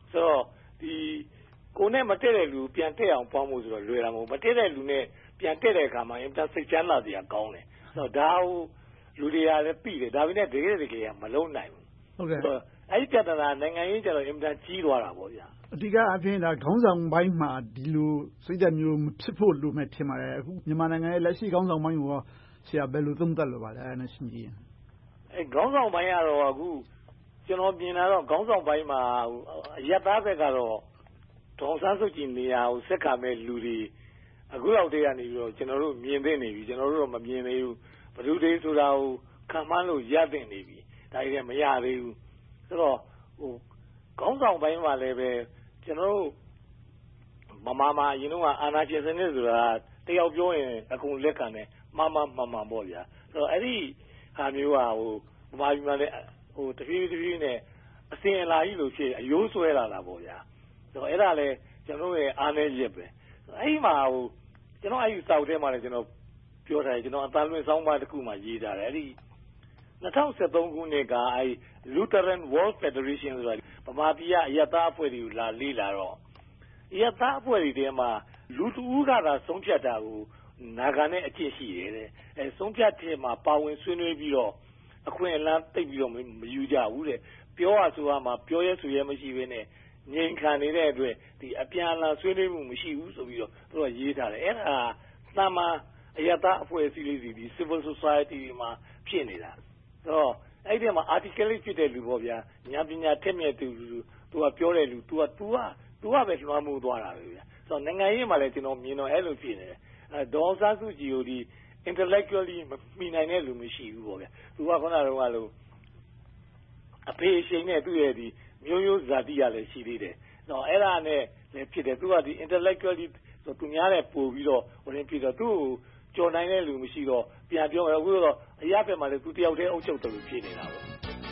ဆိုတော့ဒီကိုယ်နဲ့မတည့်တဲ့လူပြန်တက်အောင်ပေါင်းဖို့ဆိုတော့လွယ်တာမဟုတ်မတည့်တဲ့လူနဲ့ပြန်တက်တဲ့အခါမှာအင်တာစိတ်ချမ်းသာစရာကောင်းတယ်ဆိုတော့ဒါကိုလူတွေကလည်းပြီးတယ်ဒါပေမဲ့တကယ်တကယ်မလုံးနိုင်ဘူးဟုတ်ကဲ့အဲ့ဒီပြဿနာနိုင်ငံရေးကျတော့အင်တာကြီးသွားတာပေါ့ဗျာအဓိကအဖြစ်ဒါခေါင်းဆောင်ပိုင်းမှာဒီလိုစိတ်ဓာတ်မျိုးမဖြစ်ဖို့လိုမဲ့ထင်ပါတယ်အခုမြန်မာနိုင်ငံရဲ့လက်ရှိခေါင်းဆောင်ပိုင်းကိုဆရာဘယ်လိုသုံးသပ်လိုပါလဲအဲ့ဒါရှင်းကြည့်ရင်အဲခေါင်းဆောင်ပိုင်းကတော့အခုကျွန်တော်မြင်လာတော့ခေါင်းဆောင်ပိုင်းမှာအရပ်သားဘက်ကတော့ဒေါ်ဆန်းစုကြည်နေရာကိုစက်ခါမဲ့လူတွေအခုလောက်တည်းကနေပြီးတော့ကျွန်တော်တို့မြင်သိနေပြီကျွန်တော်တို့တော့မမြင်သေးဘူးဘယ်သူတွေဆိုတာကိုခံမှန်းလို့ရသိနေပြီဒါကြီးလည်းမရသေးဘူးဆိုတော့ဟိုခေါင်းဆောင်ပိုင်းမှာလည်းပဲကျွန်တော်တို့မမမအရင်တော့အာဏာရှင်စနစ်ဆိုတာတယောက်ပြောရင်အကုန်လက်ခံတယ်မမမှန်မှန်ပေါ့ဗျာဆိုတော့အဲ့ဒီဟာမျိုးကဟိုဗမာပြည်မှာလည်းဟိုတဖြည်းဖြည်းနဲ့အစဉ်အလာကြီးလို့ဖြစ်အယိုးဆွဲလာတာပေါ့ဗျာဆိုတော့အဲ့ဒါလည်းကျွန်တော်ရဲ့အားနည်းချက်ပဲအဲ့ဒီမှာဟိုကျွန်တော်အဲ့ဒီစောက်ထဲမှာလည်းကျွန်တော်ပြောထားတယ်ကျွန်တော်အတန်လွင်ဆောင်းပါးတစ်ခုမှရေးထားတယ်အဲ့ဒီ၂၀၁၃ခုနှစ်ကအဲ့ Lutheran World Federation ဆိုတာဗမာပြည်ကအယက်သားအဖွဲ့တွေကိုလာလေ့လာတော့အယက်သားအဖွဲ့တွေထဲမှာလူတဦးကသာဆုံးဖြတ်တာကိုနာခံတဲ့အကျင့်ရှိတယ်တဲ့အဲဆုံးဖြတ်တဲ့မှာပါဝင်ဆွေးနွေးပြီးတော့အခွင့်အလမ်းသိပ်ပြီးတော့မယူကြဘူးတဲ့ပြောရဆိုရမှာပြောရဲဆိုရဲမရှိဘဲနဲ့ငြိမ်ခံနေတဲ့အတွက်ဒီအပြန်အလှန်ဆွေးနွေးမှုမရှိဘူးဆိုပြီးတော့သူကရေးထားတယ်အဲ့ဒါသာမန်အယက်သားအဖွဲ့အစည်းလေးတွေဒီ civil society တွေမှာဖြစ်နေတာဆိုတော့အဲ့ဒီမှာ articulate ဖြစ်တဲ့လူပေါ့ဗျာဉာဏ်ပညာထက်မြက်သူသူကပြောတဲ့လူ तू က तू က तू ကပဲလွှမ်းမိုးသွားတာပဲဗျာဆိုတော့နိုင်ငံရေးမှာလည်းကျွန်တော်မြင်တော့အဲ့လိုဖြစ်နေတယ်အဲဒေါ်စားစုကြည်ကိုဒီ intellectually မိနိုင်တဲ့လူမရှိဘူးပေါ့ဗျာ तू ကခုနကတော့ကလို့အဖေရှိန်နဲ့သူ့ရဲ့ဒီမျိုးရိုးဇာတိရလည်းရှိသေးတယ်တော့အဲ့ဒါနဲ့လည်းဖြစ်တယ် तू ကဒီ intellectually ဆိုသူများနဲ့ပို့ပြီးတော့ဟိုရင်ဖြစ်တော့သူ့ကိုကြော်နိုင်တဲ့လူမရှိတော့ပြန်ပြောရအခုတော့အရာဘက်မှာလည်းသူတယောက်တည်းအုပ်ချုပ်တယ်လို့ဖြစ်နေတာပေါ့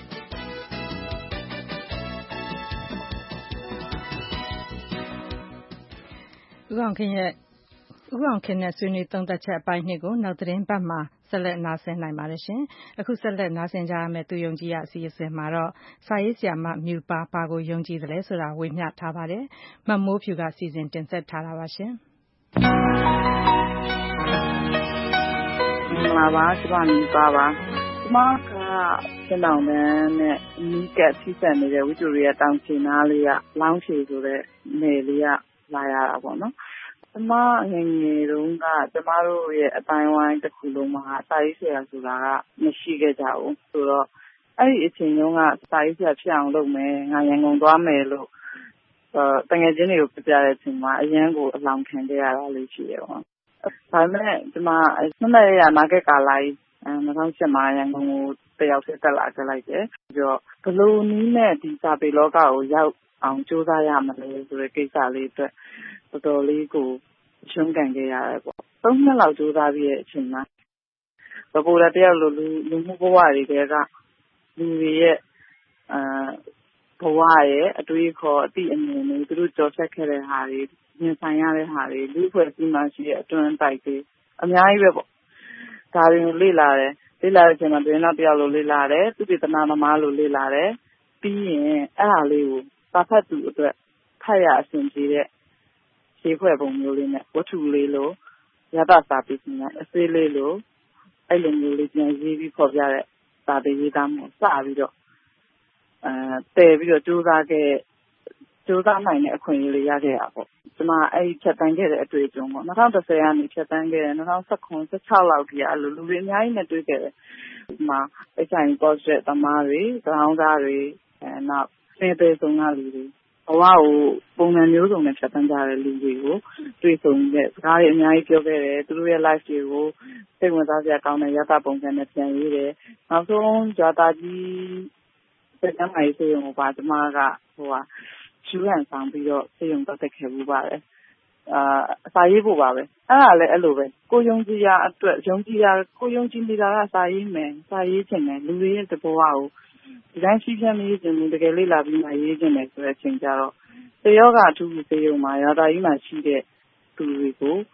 ဦးအောင်ခင်ရဲ့ဦးအောင်ခင်နဲ့ဆွေးနွေးသုံးသပ်ချက်အပိုင်းနှစ်ကိုနောက်သတင်းပတ်မှာဆက်လက်နားဆင်နိုင်ပါတယ်ရှင်အခုဆက်လက်နားဆင်ကြရမယ့်သူယုံကြည်ရအစီအစဉ်မှာတော့စာရေးဆရာမမြူပါပါကိုယုံကြည်တယ်လဲဆိုတာဝေမျှထားပါတယ်မမိုးဖြူကစီစဉ်တင်ဆက်ထားတာပါရှင်မင်္ဂလာပါကျမမြူပါပါကျမကစင်တောင်တန်းနဲ့အနီးကပ်ထိစပ်နေတဲ့ဝိတိုရီယာတောင်ချင်နားလေးကလောင်းချေဆိုတဲ့နယ်လေးကလာရတာပေါ့နော်ကျမငယ်ငယ်တုန်းကကျမတို့ရဲ့အတိုင်းဝိုင်းတစ်ခုလုံးမှာစာရေးဆရာဆိုတာကမရှိခဲ့ကြဘူးဆိုတော့အဲ့ဒီအချိန်တုန်းကစာရေးဆရာဖြစ်အောင်လုပ်မယ်ငါရန်ကုန်သွားမယ်လို့တငယ်ချင်းတွေကိုပြပြတဲ့အချိန်မှာအရန်ကိုအလောင်းခံခဲ့ရတာလေးရှိတယ်ပေါ့ဒါပေမဲ့ကျမဆွမ်းမဲ့ရနာဂတ်ကာလာကြီး၂၀၀၈မှာရန်ကုန်ကိုတယောက်ဆက်တက်လာခဲ့လိုက်တယ်ပြီးတော့ဘလို့နည်းနဲ့ဒီစာပေလောကကိုရောက်အောင်ကြိုးစားရမလဲဆိုတဲ့ကိစ္စလေးအတွက်တော်တော်လေးကိုရှုံးကန်ခဲ့ရတယ်ပေါ့သုံးနှစ်လောက်ကြိုးစားပြီးတဲ့အချိန်မှာဘပိုလာတယောက်လိုလူလူမှုဘဝတွေကလူတွေရဲ့အာဘဝရဲ့အတွေးခေါ်အတိအမြင်တွေသူတို့ကြော်ဆက်ခဲ့တဲ့ဟာတွေရင်ဆိုင်ရတဲ့ဟာတွေလူ့ဖွဲ့စည်းမှရှိတဲ့အတွင်းတိုက်တွေအများကြီးပဲပေါ့ဒါတွေကိုလေ့လာတယ်လေ့လာတဲ့အချိန်မှာသတင်းတော့တယောက်လိုလေ့လာတယ်သူတေသနာသမားလိုလေ့လာတယ်ပြီးရင်အဲ့ဒါလေးကိုစာဖတ်သူအတွက်ဖတ်ရအဆင်ပြေတဲ့ခြေဖွဲ့ပုံမျိုးလေးနဲ့ဝတ္ထုလေးလိုရတစာပေနဲ့အသေးလေးလိုအဲ့လိုမျိုးလေးပြန်ရေးပြီးဖော်ပြတဲ့စာပေရေးသားမှုစပြီးတော့အဲတည်ပြီးတော့ကြိုးစားခဲ့ကြိုးစားနိုင်တဲ့အခွင့်အရေးလေးရခဲ့တာပေါ့ကျွန်မအဲ့ဒီဖြတ်တန်းခဲ့တဲ့အတွေ့အကြုံပေါ့၂၀၁၀ကနေဖြတ်တန်းခဲ့တယ်၂၀၁၇ ၁၆လောက်ကြီးအဲ့လိုလူတွေအများကြီးနဲ့တွေ့ခဲ့တယ်ဒီမှာအချိုင် post သမားတွေခေါင်းသားတွေအဲနောက်စေသေးဆုံးကလူတွေဘဝကိုပုံစံမျိုးစုံနဲ့ဖြတ်တန်းကြတဲ့လူတွေကိုတွေ့ဆုံတဲ့စကားတွေအများကြီးပြောခဲ့တယ်သူတို့ရဲ့ life တွေကိုစိတ်ဝင်စားစရာကောင်းတဲ့ရသပုံစံနဲ့ပြန်ရေးတယ်နောက်ဆုံးဂျာတာကြီးစက်တမ်းမိုင်းစေရုံပါကျမကဟိုဟာရှူရန်ဆောင်ပြီးတော့စေရုံတက်ခဲ့မှုပါတယ်အာစာရေးဖို့ပါပဲအဲ့ဒါလည်းအဲ့လိုပဲကိုယုံကြည်ရာအတွက်ယုံကြည်ရာကိုယုံကြည်နေတာကစာရေးမယ်စာရေးချင်တယ်လူတွေရဲ့တဘောကိုဒီတိုင်းရှိပြမရေးချင်ဘူးတကယ်လေးလာပြီးမှရေးချင်တယ်ဆိုတဲ့အချိန်ကျတော့သေယောဂအထူးစေရုံမှာရာတာကြီးမှာရှိတဲ့သူတွေကို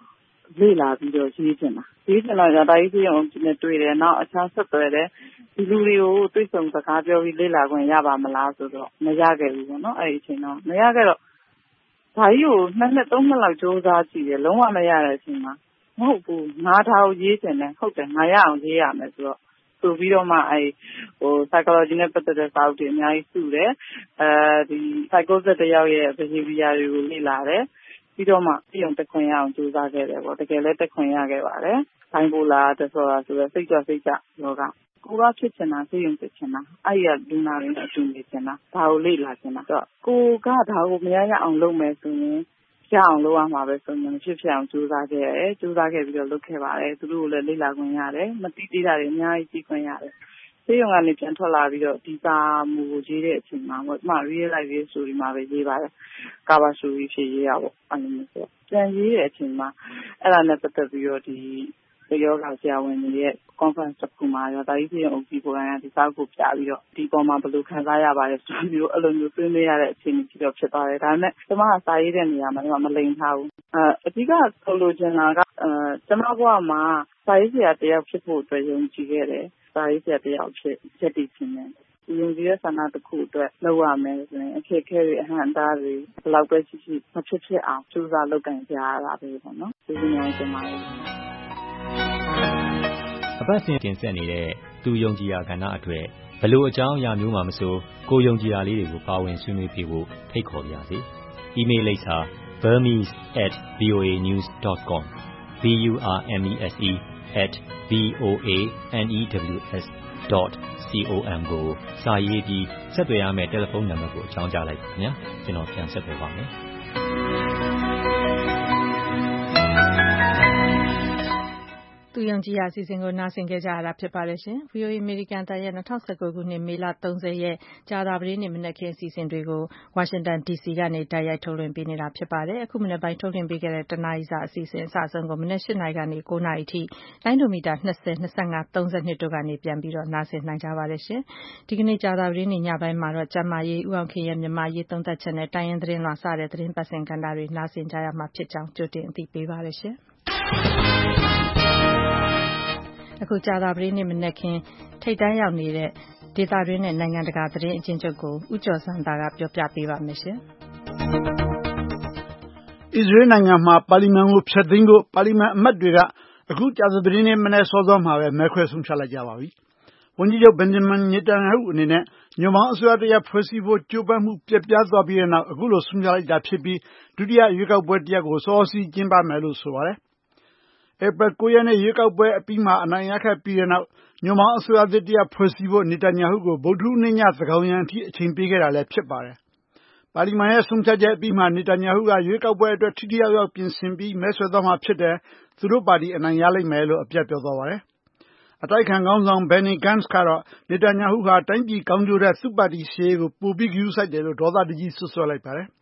လေ့လာပြီးတော့ရေးချင်တာရေးချင်တော့ဒါကြီးပြောင်းနဲ့တွေ့တယ်နောက်အခြားဆက်သွယ်တယ်ဒီလူတွေကိုတွေ့ဆုံစကားပြောပြီးလေ့လာခွင့်ရပါမလားဆိုတော့မရခဲ့ဘူးပေါ့နော်အဲ့ဒီအချိန်တော့မရခဲ့တော့ဒါကြီးကိုနှစ်နှစ်သုံးနှစ်လောက်စူးစမ်းကြည့်တယ်လုံးဝမရတဲ့အချိန်မှာမဟုတ်ဘူးငါဒါကိုရေးချင်တယ်ဟုတ်တယ်ငါရအောင်ရေးရမယ်ဆိုတော့ဆိုပြီးတော့မှအဲဟို psychology နဲ့ပတ်သက်တဲ့စာအုပ်တွေအများကြီးစုတယ်အဲဒီ psychosis တယောက်ရဲ့ behavior တွေကိုလေ့လာတယ်ပြီးတော့မှပြုံတက်ခွင့်ရအောင်ကြိုးစားခဲ့တယ်ပေါ့တကယ်လည်းတက်ခွင့်ရခဲ့ပါတယ် bipolar disorder ဆိုတဲ့စိတ်ကြွစိတ်ကြယောဂကိုကဖြစ်ချင်တာစိတ်ယုံဖြစ်ချင်တာအဲ့ရလူနာတွေနဲ့အတူနေချင်တာဒါကိုလေ့လာချင်တာဆိုတော့ကိုကဒါကိုမရရအောင်လုပ်မယ်ဆိုရင်ရအောင်လုပ်ရမှာပဲဆိုရင်ဖြစ်ဖြစ်အောင်ကြိုးစားခဲ့ရတယ်ကြိုးစားခဲ့ပြီးတော့လုပ်ခဲ့ပါတယ်သူတို့ကိုလည်းလေ့လာခွင့်ရတယ်မသိသေးတာတွေအများကြီးသိခွင့်ရတယ်ဆေးရုံကနေပြန်ထွက်လာပြီးတော့ဒီစာမူကိုရေးတဲ့အချိန်မှာပေါ့မှ real life story မှာပဲရေးပါတယ်ကာဘာစတိုရီဖြစ်ရေးရပေါ့အဲ့လိုမျိုးဆိုပြန်ရေးတဲ့အချိန်မှာအဲ့ဒါနဲ့ပတ်သက်ပြီးတော့ဒီယောဂဆရာဝန်တွေရဲ့ conference တစ်ခုမှာရောဒါကြီးပြင်အုပ်ကြီးပေါ်ကဒီစာကိုပြပြီးတော့ဒီပေါ်မှာဘယ်လိုခံစားရပါလဲဆိုပြီးအဲ့လိုမျိုးဆွေးနွေးရတဲ့အချိန်ကြီးတော့ဖြစ်သွားတယ်ဒါပေမဲ့ကျွန်မကစာရေးတဲ့နေရာမှာကျွန်မမလိမ်ထားဘူးအဲအဓိကဆိုလိုချင်တာကအဲကျွန်မဘဝမှာစာရေးဆရာတယောက်ဖြစ်ဖို့အတွက်ယုံကြည်ခဲ့တယ်စာရေးဆရာတယောက်ဖြစ်ဖြစ်တည်ခြင်းနဲ့ယုံကြည်တဲ့ဆန္ဒတစ်ခုအတွက်လုပ်ရမယ်ဆိုရင်အခက်အခဲတွေအဟန့်အတားတွေဘယ်လောက်ပဲရှိရှိမဖြစ်ဖြစ်အောင်ကြိုးစားလုပ်ကင်ကြရတာပဲပေါ့နော်ဒီလိုမျိုးကျွန်မလေးအပတ်စဉ်တင်ဆက်နေတဲ့သူယုံကြည်ရာကဏ္ဍအတွက်ဘလို့အကြောင်းအရာမျိုးမှမဆိုကိုယုံကြည်ရာလေးတွေကိုပါဝင်ဆွေးနွေးပြဖို့ဖိတ်ခေါ်ပါရစေ။ email လိပ်စာ burmese at voa news dot com b u r m e s e at v o a n e w s dot com ကိုစာရေးပြီးဆက်သွယ်ရမယ့်တယ်လီဖုန်းနံပါတ်ကိုအကြောင်းကြားလိုက်ပါခင်ဗျာကျွန်တော်ပြန်ဆက်သွယ်ပါမယ်သူယုံကြည်ရာအစီအစဉ်ကိုနားဆင်ကြကြရတာဖြစ်ပါတယ်ရှင် ဗွီအိုအေ American တန်ရဲ့၂၀၁၉ခုနှစ်မေလ၃၀ရက်ကြာသပတေးနေ့မနက်ခင်းအစီအစဉ်တွေကိုဝါရှင်တန် ဒီစီကနေတိုက်ရိုက်ထုတ်လွှင့်ပေးနေတာဖြစ်ပါတယ်အခုမနက်ပိုင်းထုတ်လွှင့်ပေးခဲ့တဲ့တနားရီစာအစီအစဉ်အစအဆုံးကိုမနက်၈နာရီကနေ၉နာရီအထိလိုင်းဒိုမီတာ၂၀ ၂၅ ၃၂တို့ကနေပြန်ပြီးတော့နားဆင်နိုင်ကြပါတယ်ရှင်ဒီကနေ့ကြာသပတေးနေ့ညပိုင်းမှာတော့ကျမရေးဦးအောင်ခင်ရဲ့မြန်မာရေးသုံးသက်ချက်နဲ့တိုင်းရင်းသတင်းလွှာစတဲ့သတင်းပတ်စင်ကဏ္ဍတွေနားဆင်ကြရမှာဖြစ်ကြောင်းကြိုတင်အသိပေးပါရရှင်အခုကြာသပတေးနေ့မနက်ခင်းထိပ်တန်းရောက်နေတဲ့ဒေသတွင်းနဲ့နိုင်ငံတကာသတင်းအကျဉ်းချုပ်ကိုဦးကျော်စံသာကပြောပြပေးပါမယ်ရှင်။အစ္စရေးနိုင်ငံမှာပါလီမန်ကိုဖျက်သိမ်းဖို့ပါလီမန်အမတ်တွေကအခုကြာသပတေးနေ့မနက်စောစောမှာပဲမဲခွဲဆုံးဖြတ်လိုက်ကြပါပြီ။ဝန်ကြီးချုပ်ဘင်ဂျမင်နေတန်ယာဟုအနေနဲ့ညွန့်ပေါင်းအစိုးရတရပ်ဖွဲ့စည်းဖို့ကြိုးပမ်းမှုပြက်ပြားသွားပြီးတဲ့နောက်အခုလိုဆုံးဖြတ်လိုက်တာဖြစ်ပြီးဒုတိယရွေးကောက်ပွဲတရပ်ကိုစောစီကျင်းပမယ်လို့ဆိုပါတယ်။ဧပြီ၉ရက်နေ့ရွေးကောက်ပွဲအပြီးမှာအနိုင်ရခဲ့ပြီးတဲ့နောက်ညွန့်ပေါင်းအစိုးရသစ်တရပ်ဖွဲ့စည်းဖို့နေတန်ယာဟုကိုဗုဒ္ဓဟူးနေ့ညသန်းခေါင်ယံအထိအချိန်ပေးခဲ့တာလည်းဖြစ်ပါတယ်။ပါလီမန်ရဲ့ဆုံးဖြတ်ချက်အပြီးမှာနေတန်ယာဟုကရွေးကောက်ပွဲအတွက်ထိထိရောက်ရောက်ပြင်ဆင်ပြီးမဲဆွယ်သွားမှာဖြစ်တယ်သူတို့ပါတီအနိုင်ရလိမ့်မယ်လို့အပြတ်ပြောသွားပါတယ်။အတိုက်ခံခေါင်းဆောင်ဘန်နီဂန့်စ်ကတော့နေတန်ယာဟုဟာတိုင်းပြည်ကောင်းကျိုးတဲ့သူ့ပါတီရှေ့ကိုပိုပြီးဂရုစိုက်တယ်လို့ဒေါသတကြီးဆွဆွဲလိုက်ပါတယ်။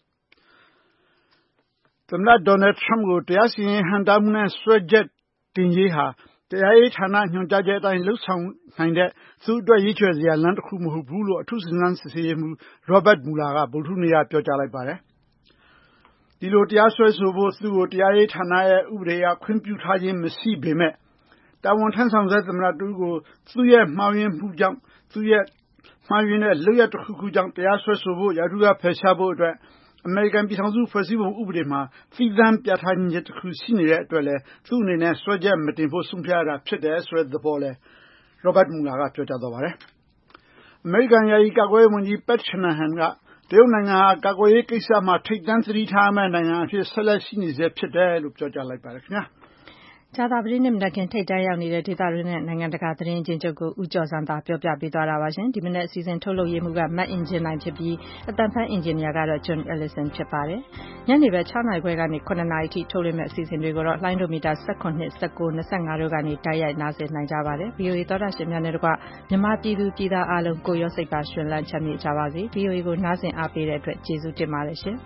သမ္မတဒေါ်နယ်ထရမ့်ကိုတရားစီရင်ဟန့်တားမှုနဲ့စွဲချက်တင်ရေးဟာတရားရေးဌာနညွှန်ကြားချက်အတိုင်းလှုပ်ဆောင်နိုင်တဲ့သူ့အတွက်ရွေးချယ်စရာလမ်းတစ်ခုမဟုတ်ဘူးလို့အထူးစုံစမ်းစစ်ဆေးရေးမှူး Robert Mueller ကဗုဒ္ဓဟူးနေ့ကပြောကြားလိုက်ပါတယ်။ဒီလိုတရားစွဲဆိုဖို့သူ့ကိုတရားရေးဌာနရဲ့ဥပဒေအရခွင့်ပြုထားခြင်းမရှိပေမဲ့တာဝန်ထမ်းဆောင်ဆဲသမ္မတတူကိုသူ့ရဲ့မှားယွင်းမှုကြောင့်သူ့ရဲ့မှားယွင်းတဲ့လုပ်ရက်တစ်ခုခုကြောင့်တရားစွဲဆိုဖို့ရာထူးကဖယ်ရှားဖို့အတွက်အမေရိကန်ပြည်ထောင်စုဖွဲ့စည်းပုံဥပဒေမှာသီးသန့်ပြဋ္ဌာန်းချက်တစ်ခုရှိနေတဲ့အတွက်လည်းသူ့အနေနဲ့စွဲချက်မတင်ဖို့ဆုံးဖြတ်ရတာဖြစ်တယ်ဆိုတဲ့သဘောလဲ Robert Mueller ကပြောကြားသွားပါတယ်။အမေရိကန်ယာယီကာကွယ်ရေးဝန်ကြီး Pat Shanahan ကတရုတ်နိုင်ငံဟာကာကွယ်ရေးကိစ္စမှာထိပ်တန်းသတိထားမယ့်နိုင်ငံအဖြစ်ဆက်လက်ရှိနေဆဲဖြစ်တယ်လို့ပြောကြားလိုက်ပါတယ်ခင်ဗျာ။ကြာသပတေးနေ့မနက်ခင်းထိပ်တန်းရောက်နေတဲ့ဒေသတွင်းနဲ့နိုင်ငံတကာသတင်းအကျဉ်းချုပ်ကိုဦးကျော်စံသာပြောပြပေးသွားတာပါရှင်ဒီမနက်အစီအစဉ်ထုတ်လုပ်ရေးမှူးကမတ်အင်ဂျင်နိုင်ဖြစ်ပြီးအတန်ဖန်အင်ဂျင်နီယာကတော့ John Ellison ဖြစ်ပါတယ်ညနေပဲ၆နာရီခွဲကနေ၇နာရီထိထုတ်လွှင့်မဲ့အစီအစဉ်တွေကိုတော့လိုင်းဒိုမီတာ၁၇ ၁၉ ၂၅တို့ကနေတိုက်ရိုက်နားဆင်နိုင်ကြပါတယ် ဗွီအိုအေ သောတာရှင်များနဲ့တကွမြန်မာပြည်သူပြည်သားအားလုံးကိုရောစိတ်ပါရှင်လန်းချမ်းမြေ့ကြပါစေ ဗွီအိုအေကိုနားဆင်အားပေးတဲ့အတွက်ကျေးဇူးတင်ပါတယ်ရှင်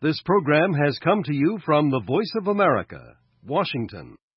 This program has come to you from the Voice of America, Washington.